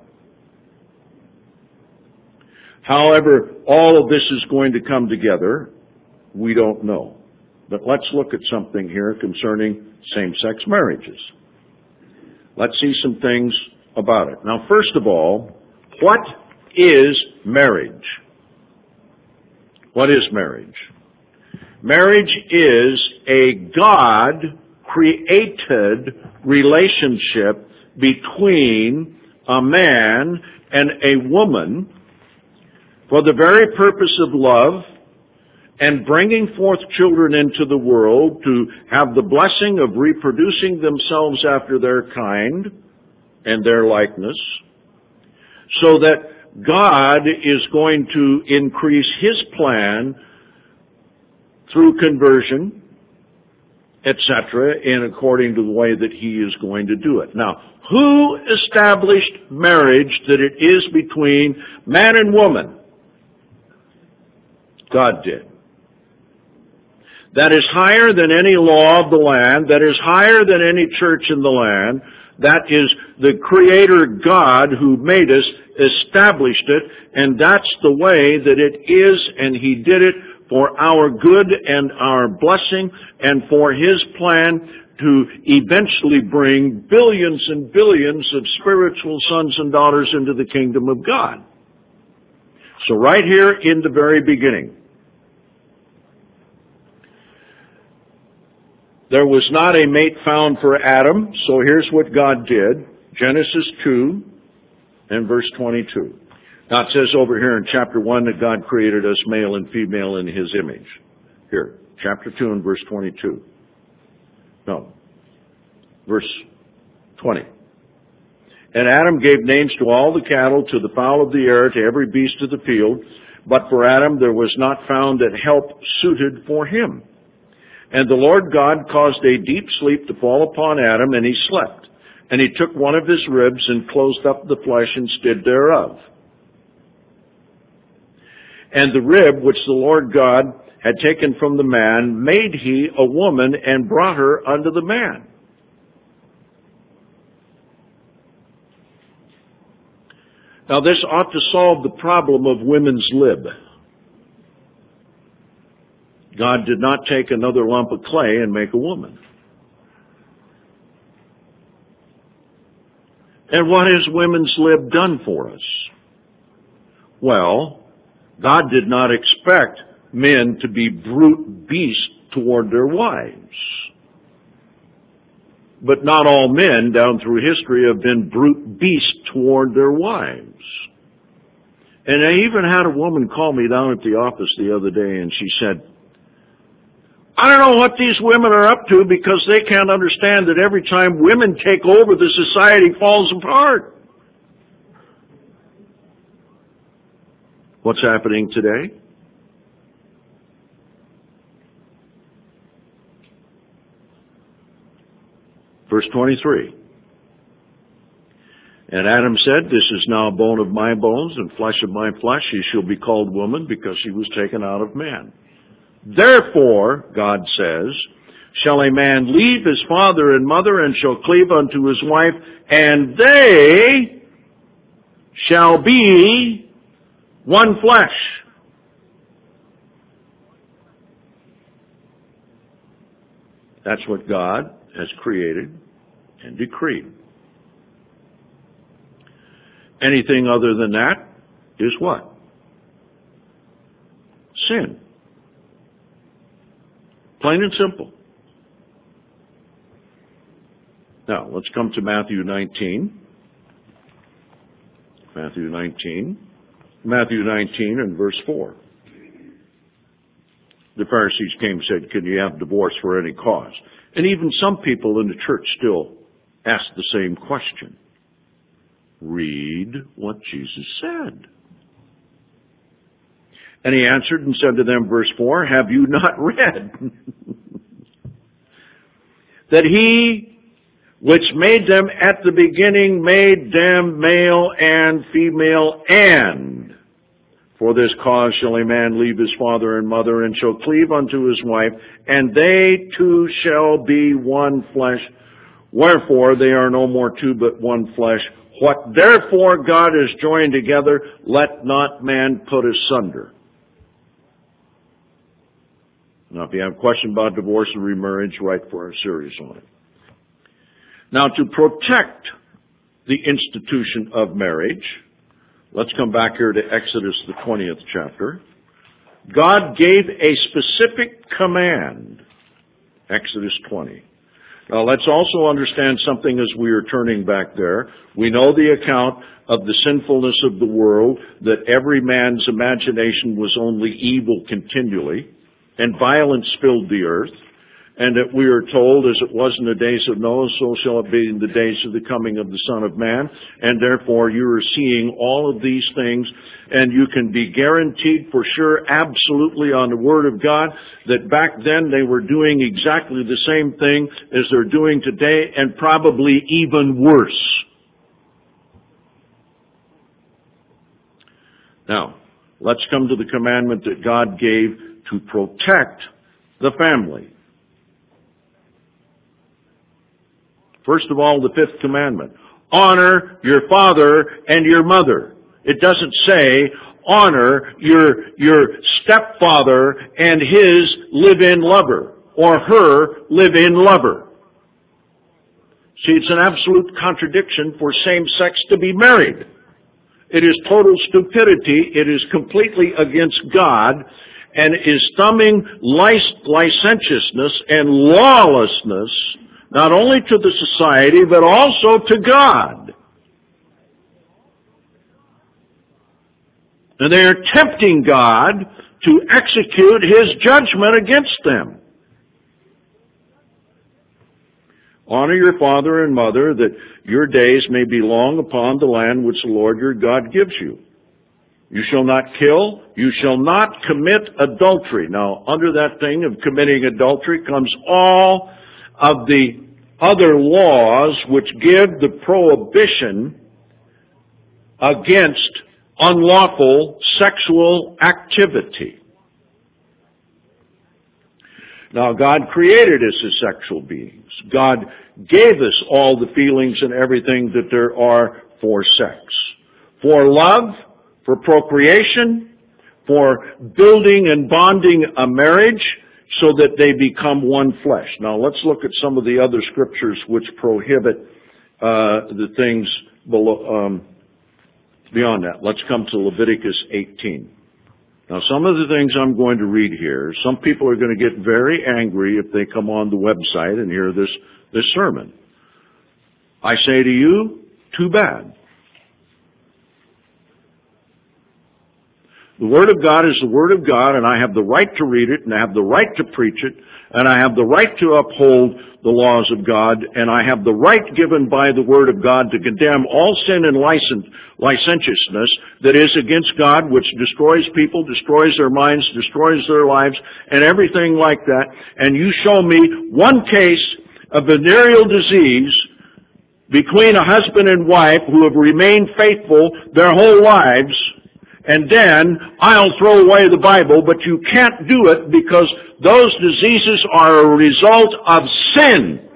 However, all of this is going to come together, we don't know. But let's look at something here concerning same-sex marriages. Let's see some things about it. Now, first of all, what is marriage? What is marriage? Marriage is a God-created relationship between a man and a woman for the very purpose of love and bringing forth children into the world to have the blessing of reproducing themselves after their kind and their likeness, so that God is going to increase His plan through conversion, et cetera, and according to the way that He is going to do it. Now, who established marriage that it is between man and woman? God did. That is higher than any law of the land. That is higher than any church in the land. That is the Creator God who made us, established it, and that's the way that it is, and He did it for our good and our blessing and for His plan to eventually bring billions and billions of spiritual sons and daughters into the kingdom of God. So right here in the very beginning, there was not a mate found for Adam, so here's what God did. Genesis two and verse twenty-two. Now it says over here in chapter one that God created us male and female in His image. Here, chapter two and verse twenty-two. No, verse twenty. And Adam gave names to all the cattle, to the fowl of the air, to every beast of the field. But for Adam there was not found an help suited for him. And the Lord God caused a deep sleep to fall upon Adam, and he slept. And He took one of his ribs and closed up the flesh instead thereof. And the rib which the Lord God had taken from the man made He a woman and brought her unto the man. Now this ought to solve the problem of women's lib. God did not take another lump of clay and make a woman. And what has women's lib done for us? Well, God did not expect men to be brute beasts toward their wives. But not all men down through history have been brute beasts toward their wives. And I even had a woman call me down at the office the other day, and she said, I don't know what these women are up to because they can't understand that every time women take over, the society falls apart. What's happening today? Verse twenty-three. And Adam said, this is now a bone of my bones and flesh of my flesh. She shall be called woman because she was taken out of man. Therefore, God says, shall a man leave his father and mother and shall cleave unto his wife, and they shall be one flesh. That's what God has created and decreed. Anything other than that is what? Sin. Plain and simple. Now, let's come to Matthew nineteen. Matthew nineteen. Matthew nineteen and verse four. The Pharisees came and said, can you have divorce for any cause? And even some people in the church still ask the same question. Read what Jesus said. And he answered and said to them, verse four, have you not read that he which made them at the beginning made them male and female, and for this cause shall a man leave his father and mother and shall cleave unto his wife, and they two shall be one flesh. Wherefore they are no more two but one flesh. What therefore God has joined together, let not man put asunder. Now, if you have a question about divorce and remarriage, write for our series on it. Now, to protect the institution of marriage, let's come back here to Exodus, the twentieth chapter. God gave a specific command. Exodus twenty. Now, let's also understand something as we are turning back there. We know the account of the sinfulness of the world, that every man's imagination was only evil continually, and violence filled the earth, and that we are told, as it was in the days of Noah, so shall it be in the days of the coming of the Son of Man, and therefore you are seeing all of these things, and you can be guaranteed for sure, absolutely on the Word of God, that back then they were doing exactly the same thing as they're doing today, and probably even worse. Now, let's come to the commandment that God gave to protect the family. First of all, the fifth commandment. Honor your father and your mother. It doesn't say honor your, your stepfather and his live-in lover, or her live-in lover. See, it's an absolute contradiction for same-sex to be married. It is total stupidity. It is completely against God, and is thumbing licentiousness and lawlessness not only to the society, but also to God. And they are tempting God to execute His judgment against them. Honor your father and mother, that your days may be long upon the land which the Lord your God gives you. You shall not kill. You shall not commit adultery. Now, under that thing of committing adultery comes all of the other laws which give the prohibition against unlawful sexual activity. Now, God created us as sexual beings. God gave us all the feelings and everything that there are for sex. For love, for procreation, for building and bonding a marriage, so that they become one flesh. Now, let's look at some of the other scriptures which prohibit uh, the things below, um, beyond that. Let's come to Leviticus eighteen. Now, some of the things I'm going to read here, some people are going to get very angry if they come on the website and hear this, this sermon. I say to you, too bad. The Word of God is the Word of God, and I have the right to read it, and I have the right to preach it, and I have the right to uphold the laws of God, and I have the right given by the Word of God to condemn all sin and licentiousness that is against God, which destroys people, destroys their minds, destroys their lives, and everything like that. And you show me one case of venereal disease between a husband and wife who have remained faithful their whole lives, and then I'll throw away the Bible, but you can't do it because those diseases are a result of sin.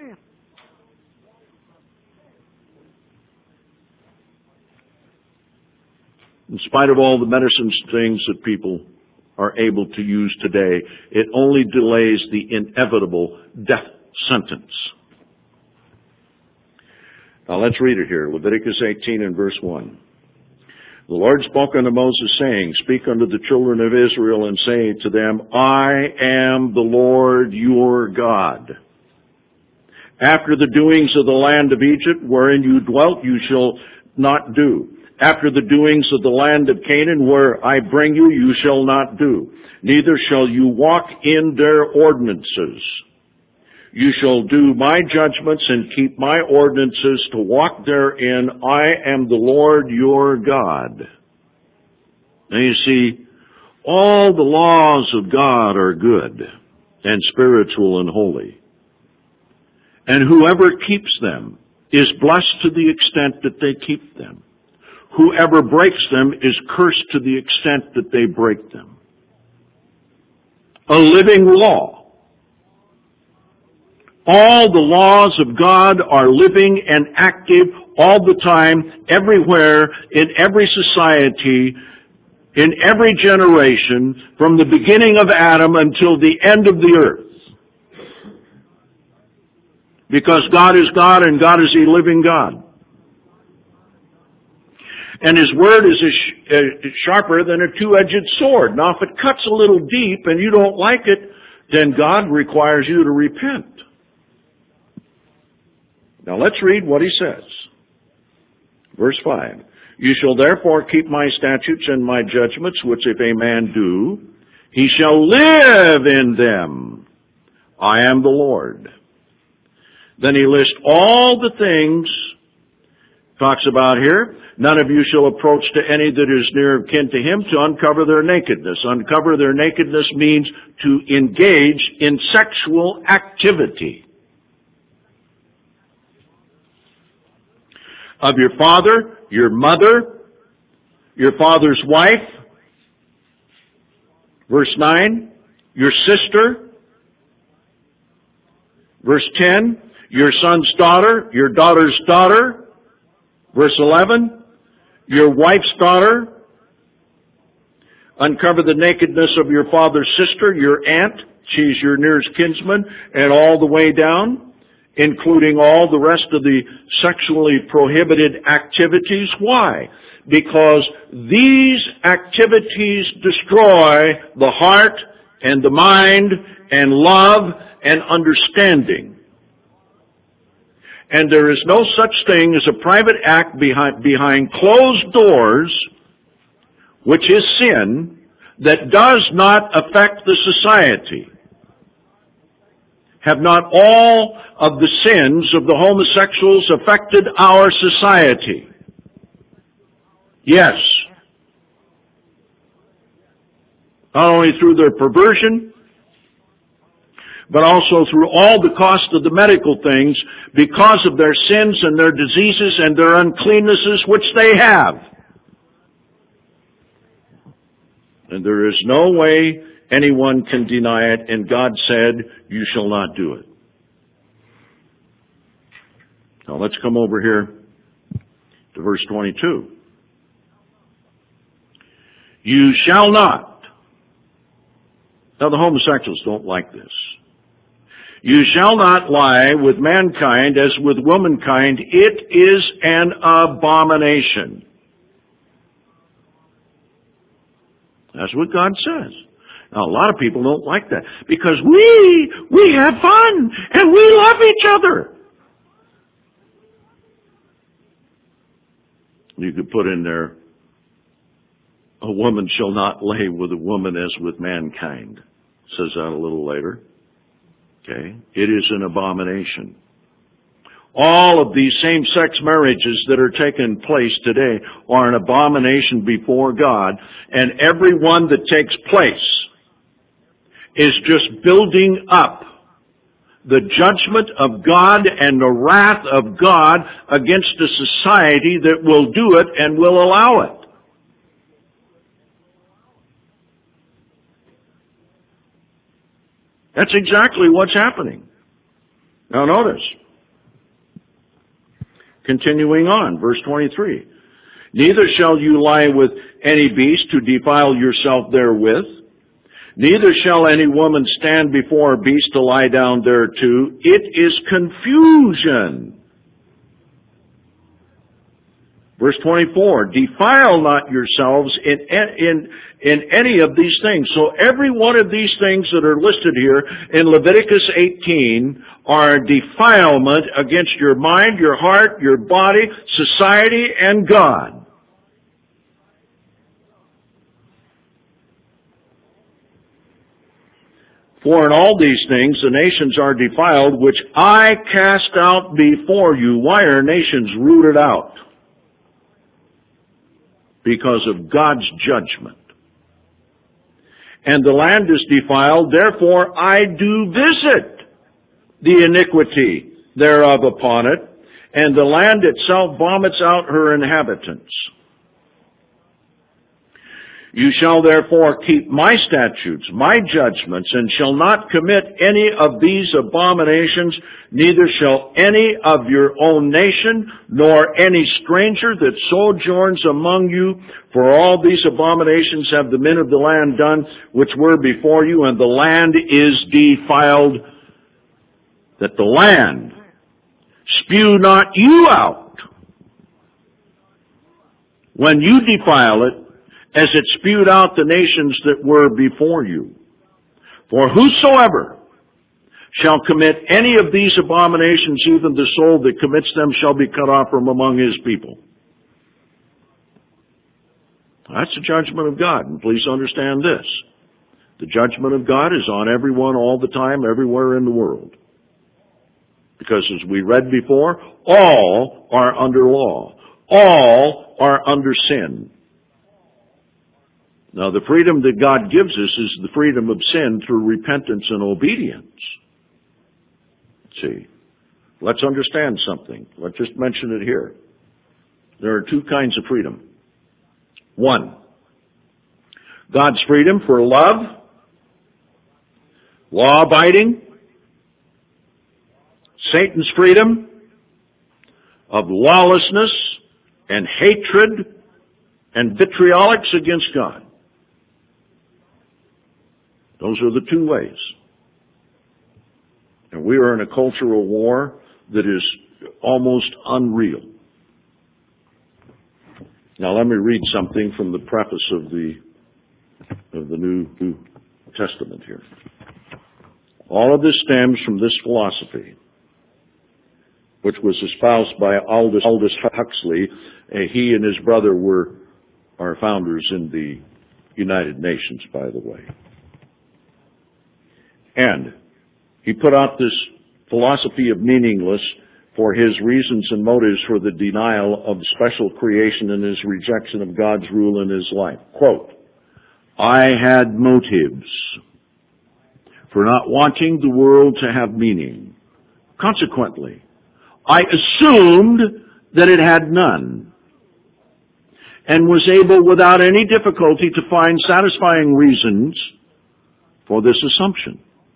In spite of all the medicines things that people are able to use today, it only delays the inevitable death sentence. Now let's read it here. Leviticus eighteen and verse one. The Lord spoke unto Moses, saying, Speak unto the children of Israel, and say to them, I am the Lord your God. After the doings of the land of Egypt, wherein you dwelt, you shall not do. After the doings of the land of Canaan, where I bring you, you shall not do. Neither shall you walk in their ordinances. You shall do my judgments and keep my ordinances to walk therein. I am the Lord your God. Now you see, all the laws of God are good and spiritual and holy. And whoever keeps them is blessed to the extent that they keep them. Whoever breaks them is cursed to the extent that they break them. A living law. All the laws of God are living and active all the time, everywhere, in every society, in every generation, from the beginning of Adam until the end of the earth. Because God is God and God is a living God. And His Word is a sh- sharper than a two-edged sword. Now, if it cuts a little deep and you don't like it, then God requires you to repent. Now let's read what He says. Verse five. You shall therefore keep my statutes and my judgments, which if a man do, he shall live in them. I am the Lord. Then He lists all the things, talks about here, none of you shall approach to any that is near kin to him to uncover their nakedness. Uncover their nakedness means to engage in sexual activity. Of your father, your mother, your father's wife. Verse nine, your sister. Verse ten, your son's daughter, your daughter's daughter. Verse eleven, your wife's daughter. Uncover the nakedness of your father's sister, your aunt. She's your nearest kinsman, and all the way down, including all the rest of the sexually prohibited activities. Why? Because these activities destroy the heart and the mind and love and understanding. And there is no such thing as a private act behind, behind closed doors, which is sin, that does not affect the society. Have not all of the sins of the homosexuals affected our society? Yes. Not only through their perversion, but also through all the cost of the medical things because of their sins and their diseases and their uncleannesses which they have. And there is no way anyone can deny it, and God said, you shall not do it. Now let's come over here to verse twenty-two. You shall not. Now the homosexuals don't like this. You shall not lie with mankind as with womankind. It is an abomination. That's what God says. Now, a lot of people don't like that because we, we have fun and we love each other. You could put in there, a woman shall not lay with a woman as with mankind. Says that a little later. Okay. It is an abomination. All of these same-sex marriages that are taking place today are an abomination before God, and every one that takes place is just building up the judgment of God and the wrath of God against a society that will do it and will allow it. That's exactly what's happening. Now notice, continuing on, verse twenty-three. Neither shall you lie with any beast to defile yourself therewith. Neither shall any woman stand before a beast to lie down thereto. It is confusion. Verse twenty-four, defile not yourselves in, in, in any of these things. So every one of these things that are listed here in Leviticus eighteen are defilement against your mind, your heart, your body, society, and God. For in all these things the nations are defiled, which I cast out before you. Why are nations rooted out? Because of God's judgment. And the land is defiled, therefore I do visit the iniquity thereof upon it, and the land itself vomits out her inhabitants. You shall therefore keep my statutes, my judgments, and shall not commit any of these abominations, neither shall any of your own nation, nor any stranger that sojourns among you, for all these abominations have the men of the land done, which were before you, and the land is defiled, that the land spew not you out when you defile it, as it spewed out the nations that were before you. For whosoever shall commit any of these abominations, even the soul that commits them shall be cut off from among his people. That's the judgment of God, and please understand this. The judgment of God is on everyone all the time, everywhere in the world. Because as we read before, all are under law. All are under sin. Now, the freedom that God gives us is the freedom of sin through repentance and obedience. See, let's understand something. Let's just mention it here. There are two kinds of freedom. One, God's freedom for love, law-abiding. Satan's freedom of lawlessness and hatred and vitriolics against God. Those are the two ways. And we are in a cultural war that is almost unreal. Now let me read something from the preface of the of the New, New Testament here. All of this stems from this philosophy, which was espoused by Aldous, Aldous Huxley. Uh, he and his brother were our founders in the United Nations, by the way. And he put out this philosophy of meaningless for his reasons and motives for the denial of special creation and his rejection of God's rule in his life. Quote, I had motives for not wanting the world to have meaning. Consequently, I assumed that it had none, and was able without any difficulty to find satisfying reasons for this assumption.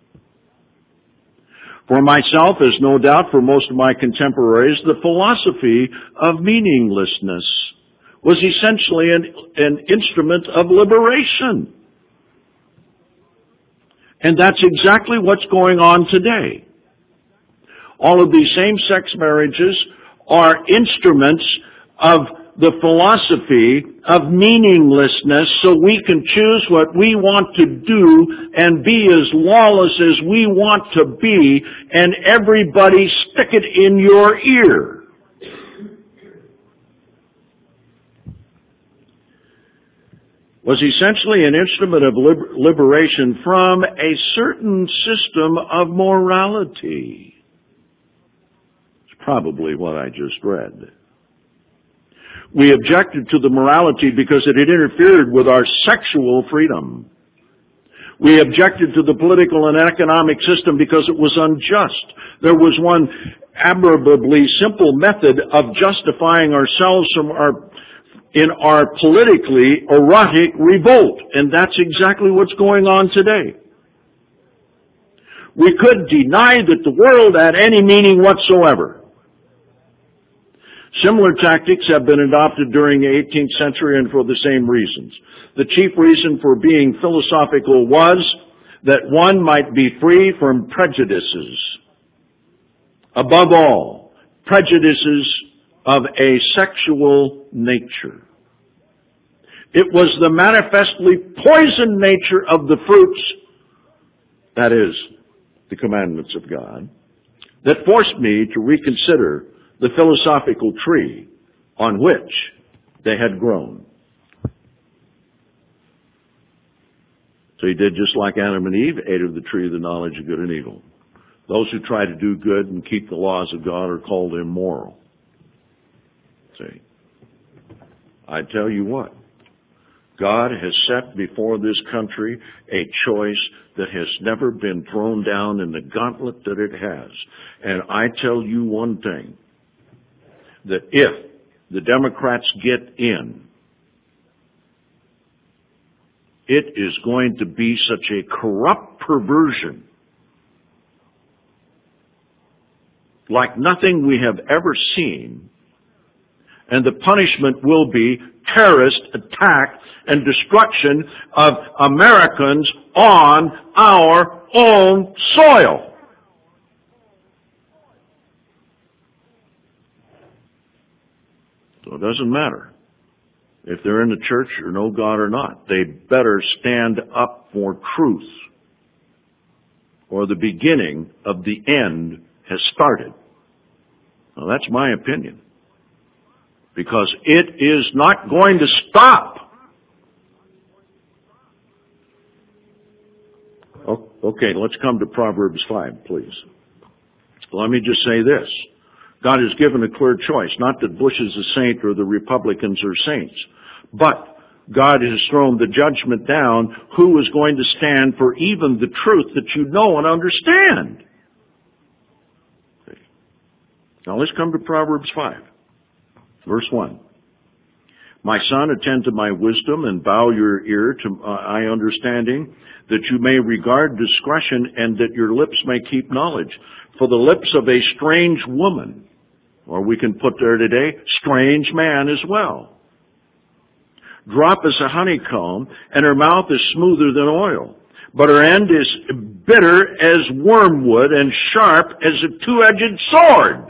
For myself, as no doubt for most of my contemporaries, the philosophy of meaninglessness was essentially an, an instrument of liberation. And that's exactly what's going on today. All of these same-sex marriages are instruments of the philosophy of meaninglessness, so we can choose what we want to do and be as lawless as we want to be, and everybody stick it in your ear. was essentially an instrument of liber- liberation from a certain system of morality. It's probably what I just read. We objected to the morality because it had interfered with our sexual freedom. We objected to the political and economic system because it was unjust. There was one admirably simple method of justifying ourselves from our, in our politically erotic revolt, and that's exactly what's going on today. We could deny that the world had any meaning whatsoever. Similar tactics have been adopted during the eighteenth century and for the same reasons. The chief reason for being philosophical was that one might be free from prejudices. Above all, prejudices of a sexual nature. It was the manifestly poisoned nature of the fruits, that is, the commandments of God, that forced me to reconsider the philosophical tree on which they had grown. So he did just like Adam and Eve, ate of the tree of the knowledge of good and evil. Those who try to do good and keep the laws of God are called immoral. See, I tell you what, God has set before this country a choice that has never been thrown down in the gauntlet that it has. And I tell you one thing, that if the Democrats get in, it is going to be such a corrupt perversion like nothing we have ever seen, and the punishment will be terrorist attack and destruction of Americans on our own soil. So it doesn't matter if they're in the church or know God or not. They better stand up for truth, or the beginning of the end has started. Now that's my opinion, because it is not going to stop. Okay, let's come to Proverbs five, please. Let me just say this. God has given a clear choice, not that Bush is a saint or the Republicans are saints, but God has thrown the judgment down who is going to stand for even the truth that you know and understand. Now let's come to Proverbs five, verse one. My son, attend to my wisdom and bow your ear to my understanding, that you may regard discretion and that your lips may keep knowledge. For the lips of a strange woman, or we can put there today, strange man as well, drop as a honeycomb, and her mouth is smoother than oil. But her end is bitter as wormwood and sharp as a two-edged sword.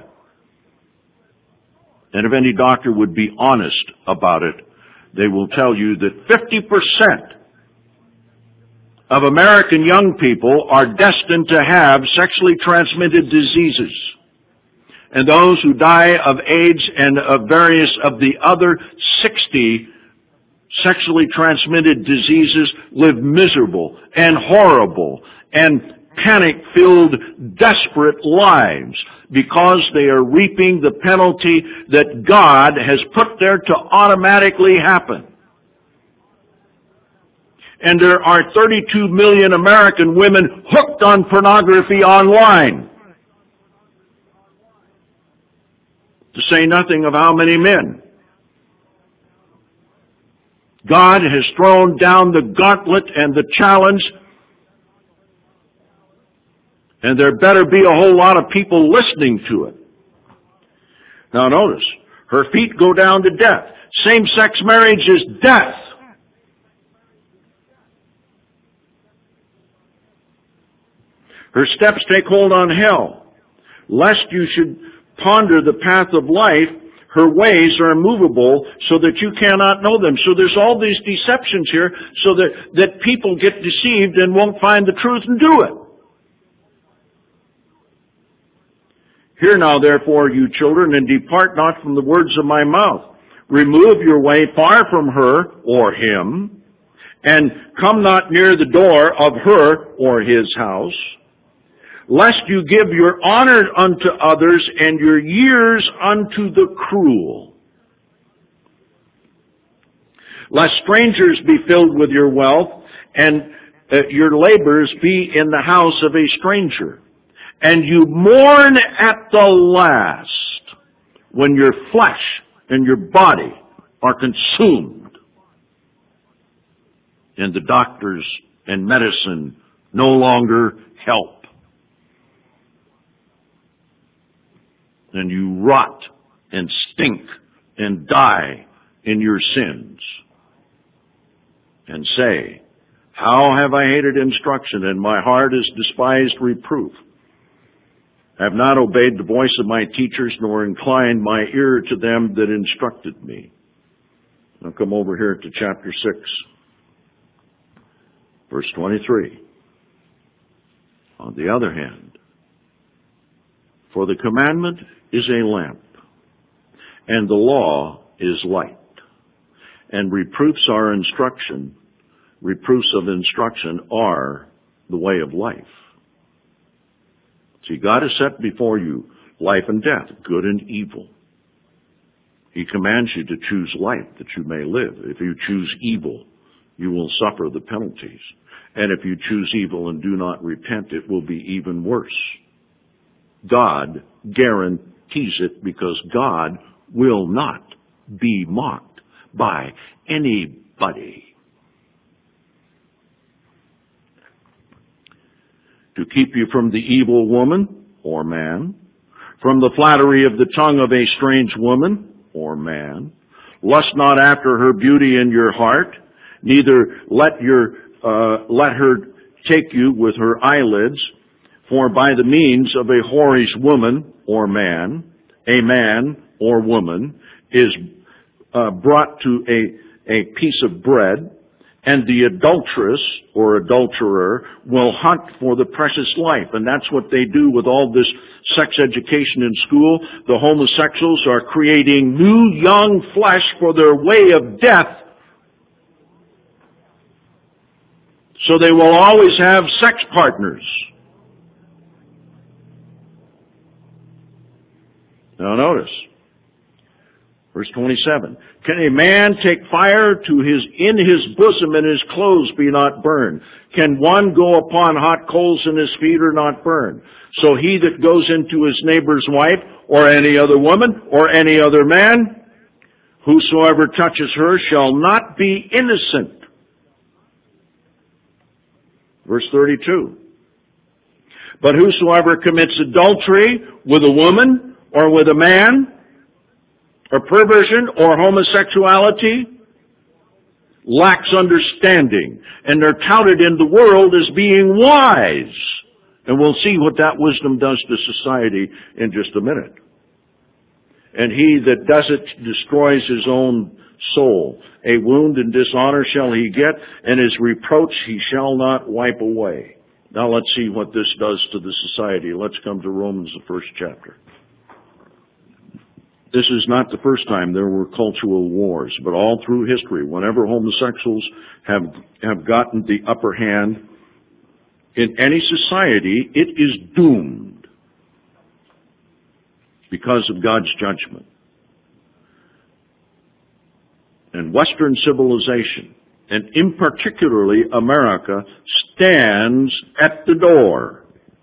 And if any doctor would be honest about it, they will tell you that fifty percent of American young people are destined to have sexually transmitted diseases. And those who die of AIDS and of various of the other sixty sexually transmitted diseases live miserable and horrible and panic-filled, desperate lives because they are reaping the penalty that God has put there to automatically happen. And there are thirty-two million American women hooked on pornography online. To say nothing of how many men. God has thrown down the gauntlet and the challenge, and there better be a whole lot of people listening to it. Now notice, her feet go down to death. Same-sex marriage is death. Her steps take hold on hell. Lest you should ponder the path of life, her ways are immovable so that you cannot know them. So there's all these deceptions here so that, that people get deceived and won't find the truth and do it. Hear now, therefore, you children, and depart not from the words of my mouth. Remove your way far from her or him, and come not near the door of her or his house, lest you give your honor unto others and your years unto the cruel. Lest strangers be filled with your wealth, and uh, your labors be in the house of a stranger. And you mourn at the last, when your flesh and your body are consumed, and the doctors and medicine no longer help. And you rot and stink and die in your sins. And say, how have I hated instruction, and my heart has despised reproof? I have not obeyed the voice of my teachers, nor inclined my ear to them that instructed me. Now come over here to chapter six, verse twenty-three. On the other hand, for the commandment is a lamp, and the law is light. And reproofs are instruction. Reproofs of instruction are the way of life. See, God has set before you life and death, good and evil. He commands you to choose life that you may live. If you choose evil, you will suffer the penalties. And if you choose evil and do not repent, it will be even worse. God guarantees it, because God will not be mocked by anybody. To keep you from the evil woman or man, from the flattery of the tongue of a strange woman or man, lust not after her beauty in your heart, neither let your uh, let her take you with her eyelids, for by the means of a whorish woman or man, a man or woman is Uh, brought to a, a piece of bread, and the adulteress or adulterer will hunt for the precious life. And that's what they do with all this sex education in school. The homosexuals are creating new young flesh for their way of death, so they will always have sex partners. Now notice, verse twenty-seven. Can a man take fire to his in his bosom, and his clothes be not burned? Can one go upon hot coals, and his feet are not burned? So he that goes into his neighbor's wife, or any other woman, or any other man, whosoever touches her shall not be innocent. Verse thirty-two. But whosoever commits adultery with a woman, or with a man, or perversion, or homosexuality, lacks understanding, and they're touted in the world as being wise. And we'll see what that wisdom does to society in just a minute. And he that does it destroys his own soul. A wound and dishonor shall he get, and his reproach he shall not wipe away. Now let's see what this does to the society. Let's come to Romans, the first chapter. This is not the first time there were cultural wars, but all through history, whenever homosexuals have, have gotten the upper hand in any society, it is doomed because of God's judgment. And Western civilization, and in particularly America, stands at the door.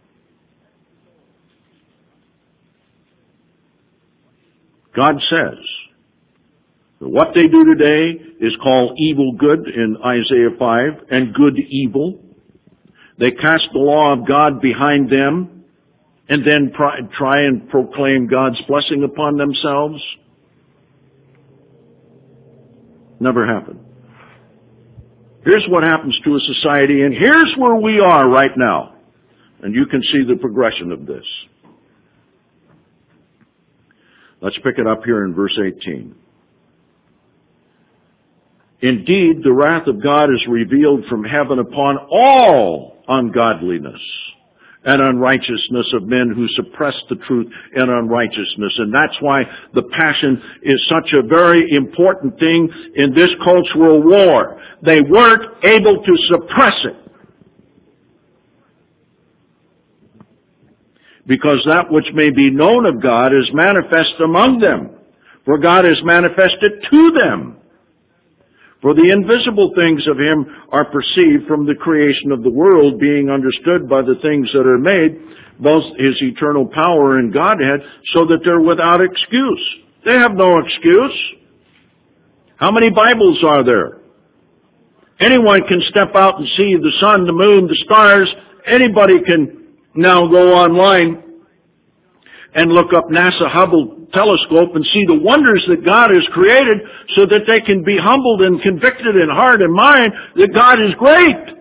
God says that what they do today is called evil good in Isaiah five, and good evil. They cast the law of God behind them, and then try and proclaim God's blessing upon themselves. Never happened. Here's what happens to a society, and here's where we are right now. And you can see the progression of this. Let's pick it up here in verse eighteen. Indeed, the wrath of God is revealed from heaven upon all ungodliness and unrighteousness of men who suppress the truth and unrighteousness. And that's why the passion is such a very important thing in this cultural war. They weren't able to suppress it, because that which may be known of God is manifest among them, for God is manifested to them. For the invisible things of Him are perceived from the creation of the world, being understood by the things that are made, both His eternal power and Godhead, so that they're without excuse. They have no excuse. How many Bibles are there? Anyone can step out and see the sun, the moon, the stars. Anybody can now go online and look up NASA Hubble telescope and see the wonders that God has created, so that they can be humbled and convicted in heart and mind that God is great.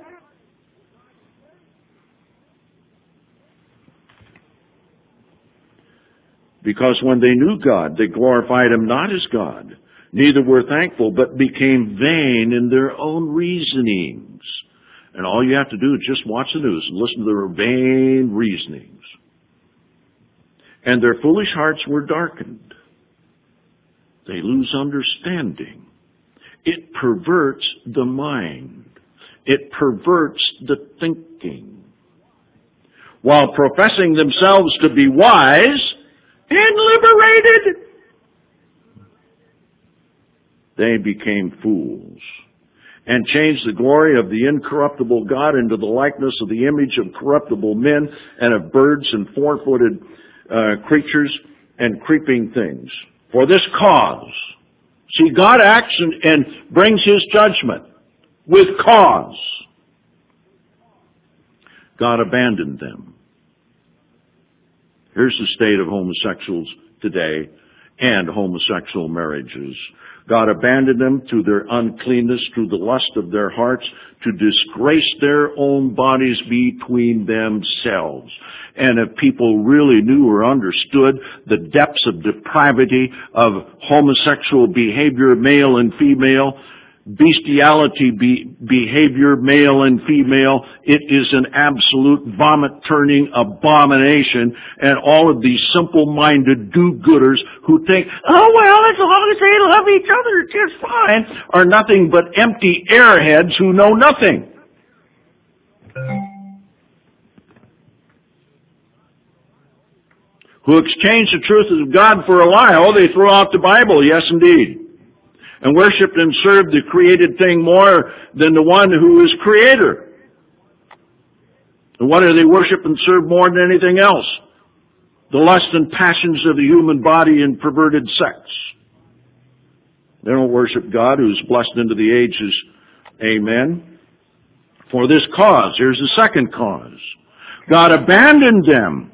Because when they knew God, they glorified Him not as God, neither were thankful, but became vain in their own reasonings. And all you have to do is just watch the news and listen to their vain reasonings. And their foolish hearts were darkened. They lose understanding. It perverts the mind. It perverts the thinking. While professing themselves to be wise and liberated, they became fools, and changed the glory of the incorruptible God into the likeness of the image of corruptible men, and of birds and four-footed uh, creatures and creeping things. For this cause, see, God acts and, and brings His judgment with cause. God abandoned them. Here's the state of homosexuals today and homosexual marriages. God abandoned them to their uncleanness, to the lust of their hearts, to disgrace their own bodies between themselves. And if people really knew or understood the depths of depravity of homosexual behavior, male and female, bestiality be, behavior, male and female, it is an absolute vomit-turning abomination. And all of these simple-minded do-gooders who think, oh, well, as long as they love each other, it's just fine, are nothing but empty airheads who know nothing. Who exchange the truth of God for a lie. Oh, they throw out the Bible. Yes, indeed. And worshiped and served the created thing more than the one who is creator. And what do they worship and serve more than anything else? The lust and passions of the human body and perverted sex. They don't worship God who's blessed into the ages. Amen. For this cause, here's the second cause. God abandoned them.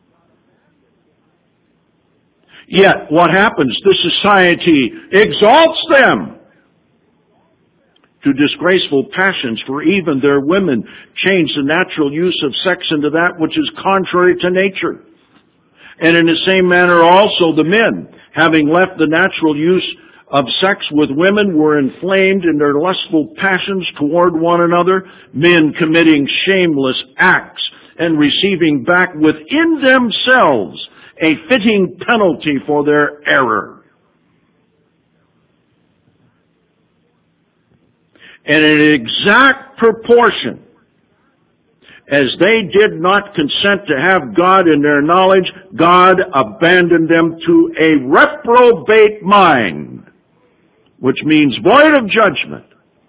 Yet, what happens? This society exalts them to disgraceful passions, for even their women change the natural use of sex into that which is contrary to nature. And in the same manner also the men, having left the natural use of sex with women, were inflamed in their lustful passions toward one another, men committing shameless acts and receiving back within themselves a fitting penalty for their error. And in exact proportion as they did not consent to have God in their knowledge, God abandoned them to a reprobate mind, which means void of judgment.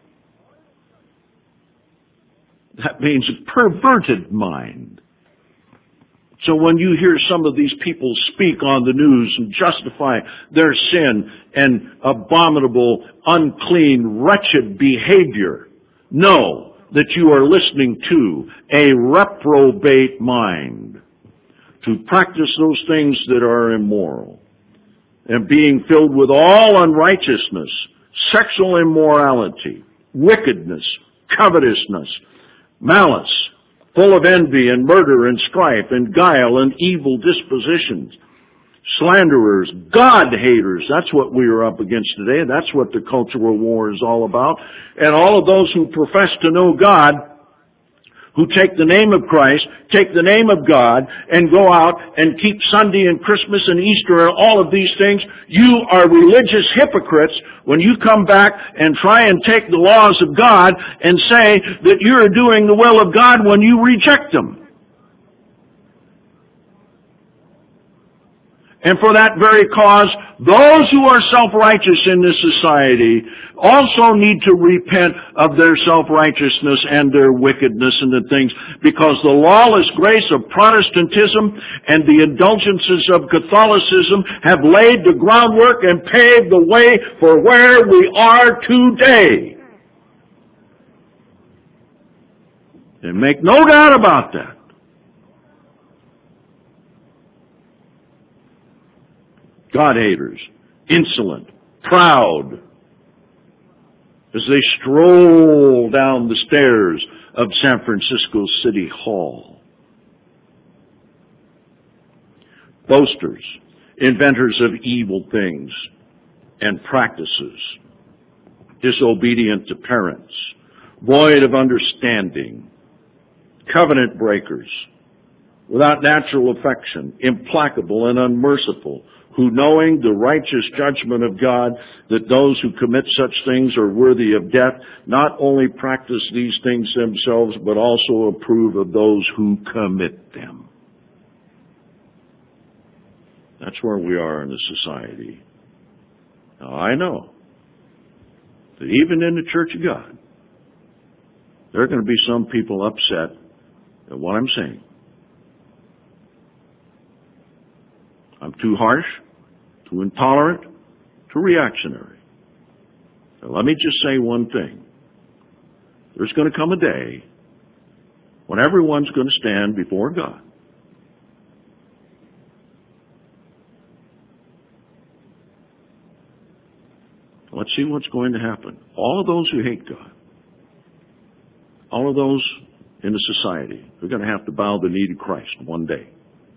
That means a perverted mind. So when you hear some of these people speak on the news and justify their sin and abominable, unclean, wretched behavior, know that you are listening to a reprobate mind to practice those things that are immoral, and being filled with all unrighteousness, sexual immorality, wickedness, covetousness, malice, full of envy and murder and strife and guile and evil dispositions, slanderers, God-haters. That's what we are up against today. That's what the cultural war is all about. And all of those who profess to know God, who take the name of Christ, take the name of God, and go out and keep Sunday and Christmas and Easter and all of these things, you are religious hypocrites when you come back and try and take the laws of God and say that you're doing the will of God when you reject them. And for that very cause, those who are self-righteous in this society also need to repent of their self-righteousness and their wickedness and the things, because the lawless grace of Protestantism and the indulgences of Catholicism have laid the groundwork and paved the way for where we are today. And make no doubt about that. God-haters, insolent, proud, as they stroll down the stairs of San Francisco City Hall. Boasters, inventors of evil things and practices, disobedient to parents, void of understanding, covenant breakers, without natural affection, implacable and unmerciful, who, knowing the righteous judgment of God, that those who commit such things are worthy of death, not only practice these things themselves, but also approve of those who commit them. That's where we are in the society. Now, I know that even in the Church of God, there are going to be some people upset at what I'm saying. I'm too harsh, too intolerant, too reactionary. Now, let me just say one thing. There's going to come a day when everyone's going to stand before God. Let's see what's going to happen. All of those who hate God, all of those in the society, they're going to have to bow the knee to Christ one day.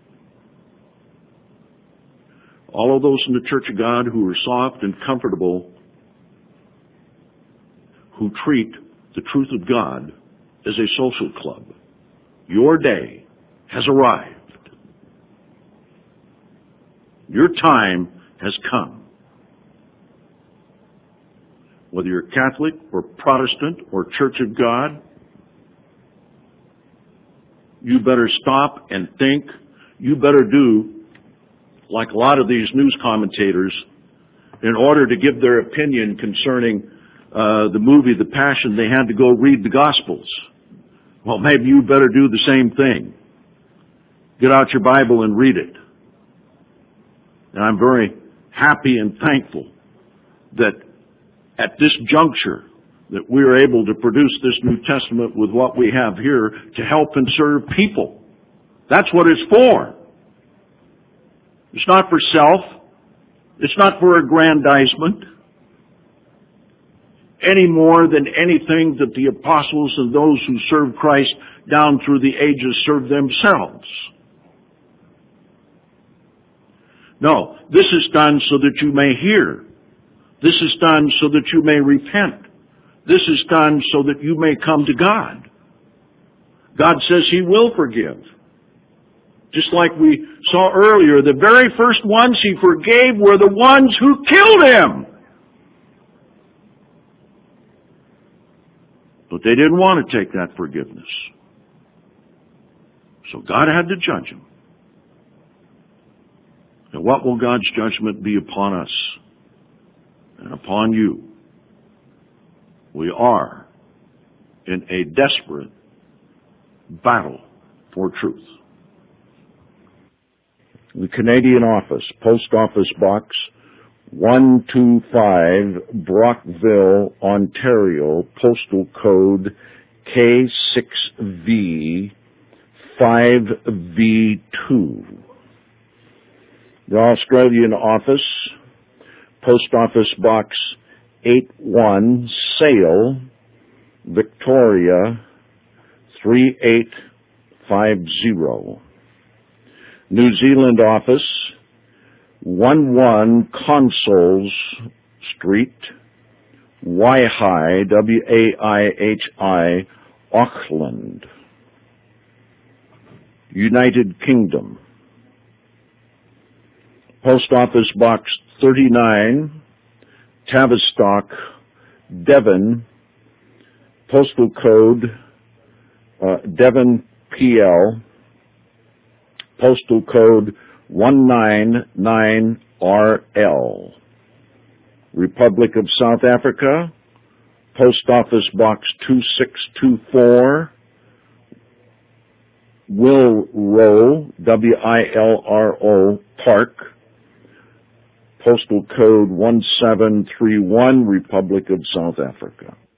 All of those in the Church of God who are soft and comfortable, who treat the truth of God as a social club, your day has arrived. Your time has come. Whether you're Catholic or Protestant or Church of God, you better stop and think. You better do like a lot of these news commentators, in order to give their opinion concerning uh, the movie The Passion, they had to go read the Gospels. Well, maybe you better do the same thing. Get out your Bible and read it. And I'm very happy and thankful that at this juncture that we are able to produce this New Testament with what we have here to help and serve people. That's what it's for. It's not for self. It's not for aggrandizement. Any more than anything that the apostles and those who served Christ down through the ages served themselves. No, this is done so that you may hear. This is done so that you may repent. This is done so that you may come to God. God says He will forgive. Just like we saw earlier, the very first ones He forgave were the ones who killed Him. But they didn't want to take that forgiveness. So God had to judge them. And what will God's judgment be upon us and upon you? We are in a desperate battle for truth. The Canadian Office, Post Office Box one two five, Brockville, Ontario, postal code K six V five V two. The Australian Office, Post Office Box eight one, Sale, Victoria, three eight five zero. New Zealand Office, one one Consols Street, Waihi, W A I H I, Auckland. United Kingdom. Post Office Box thirty-nine, Tavistock, Devon, postal code uh, Devon P L, postal code one nine nine R L. Republic of South Africa, Post Office Box two six two four, Wilro, W I L R O, Park, postal code one seven three one, Republic of South Africa.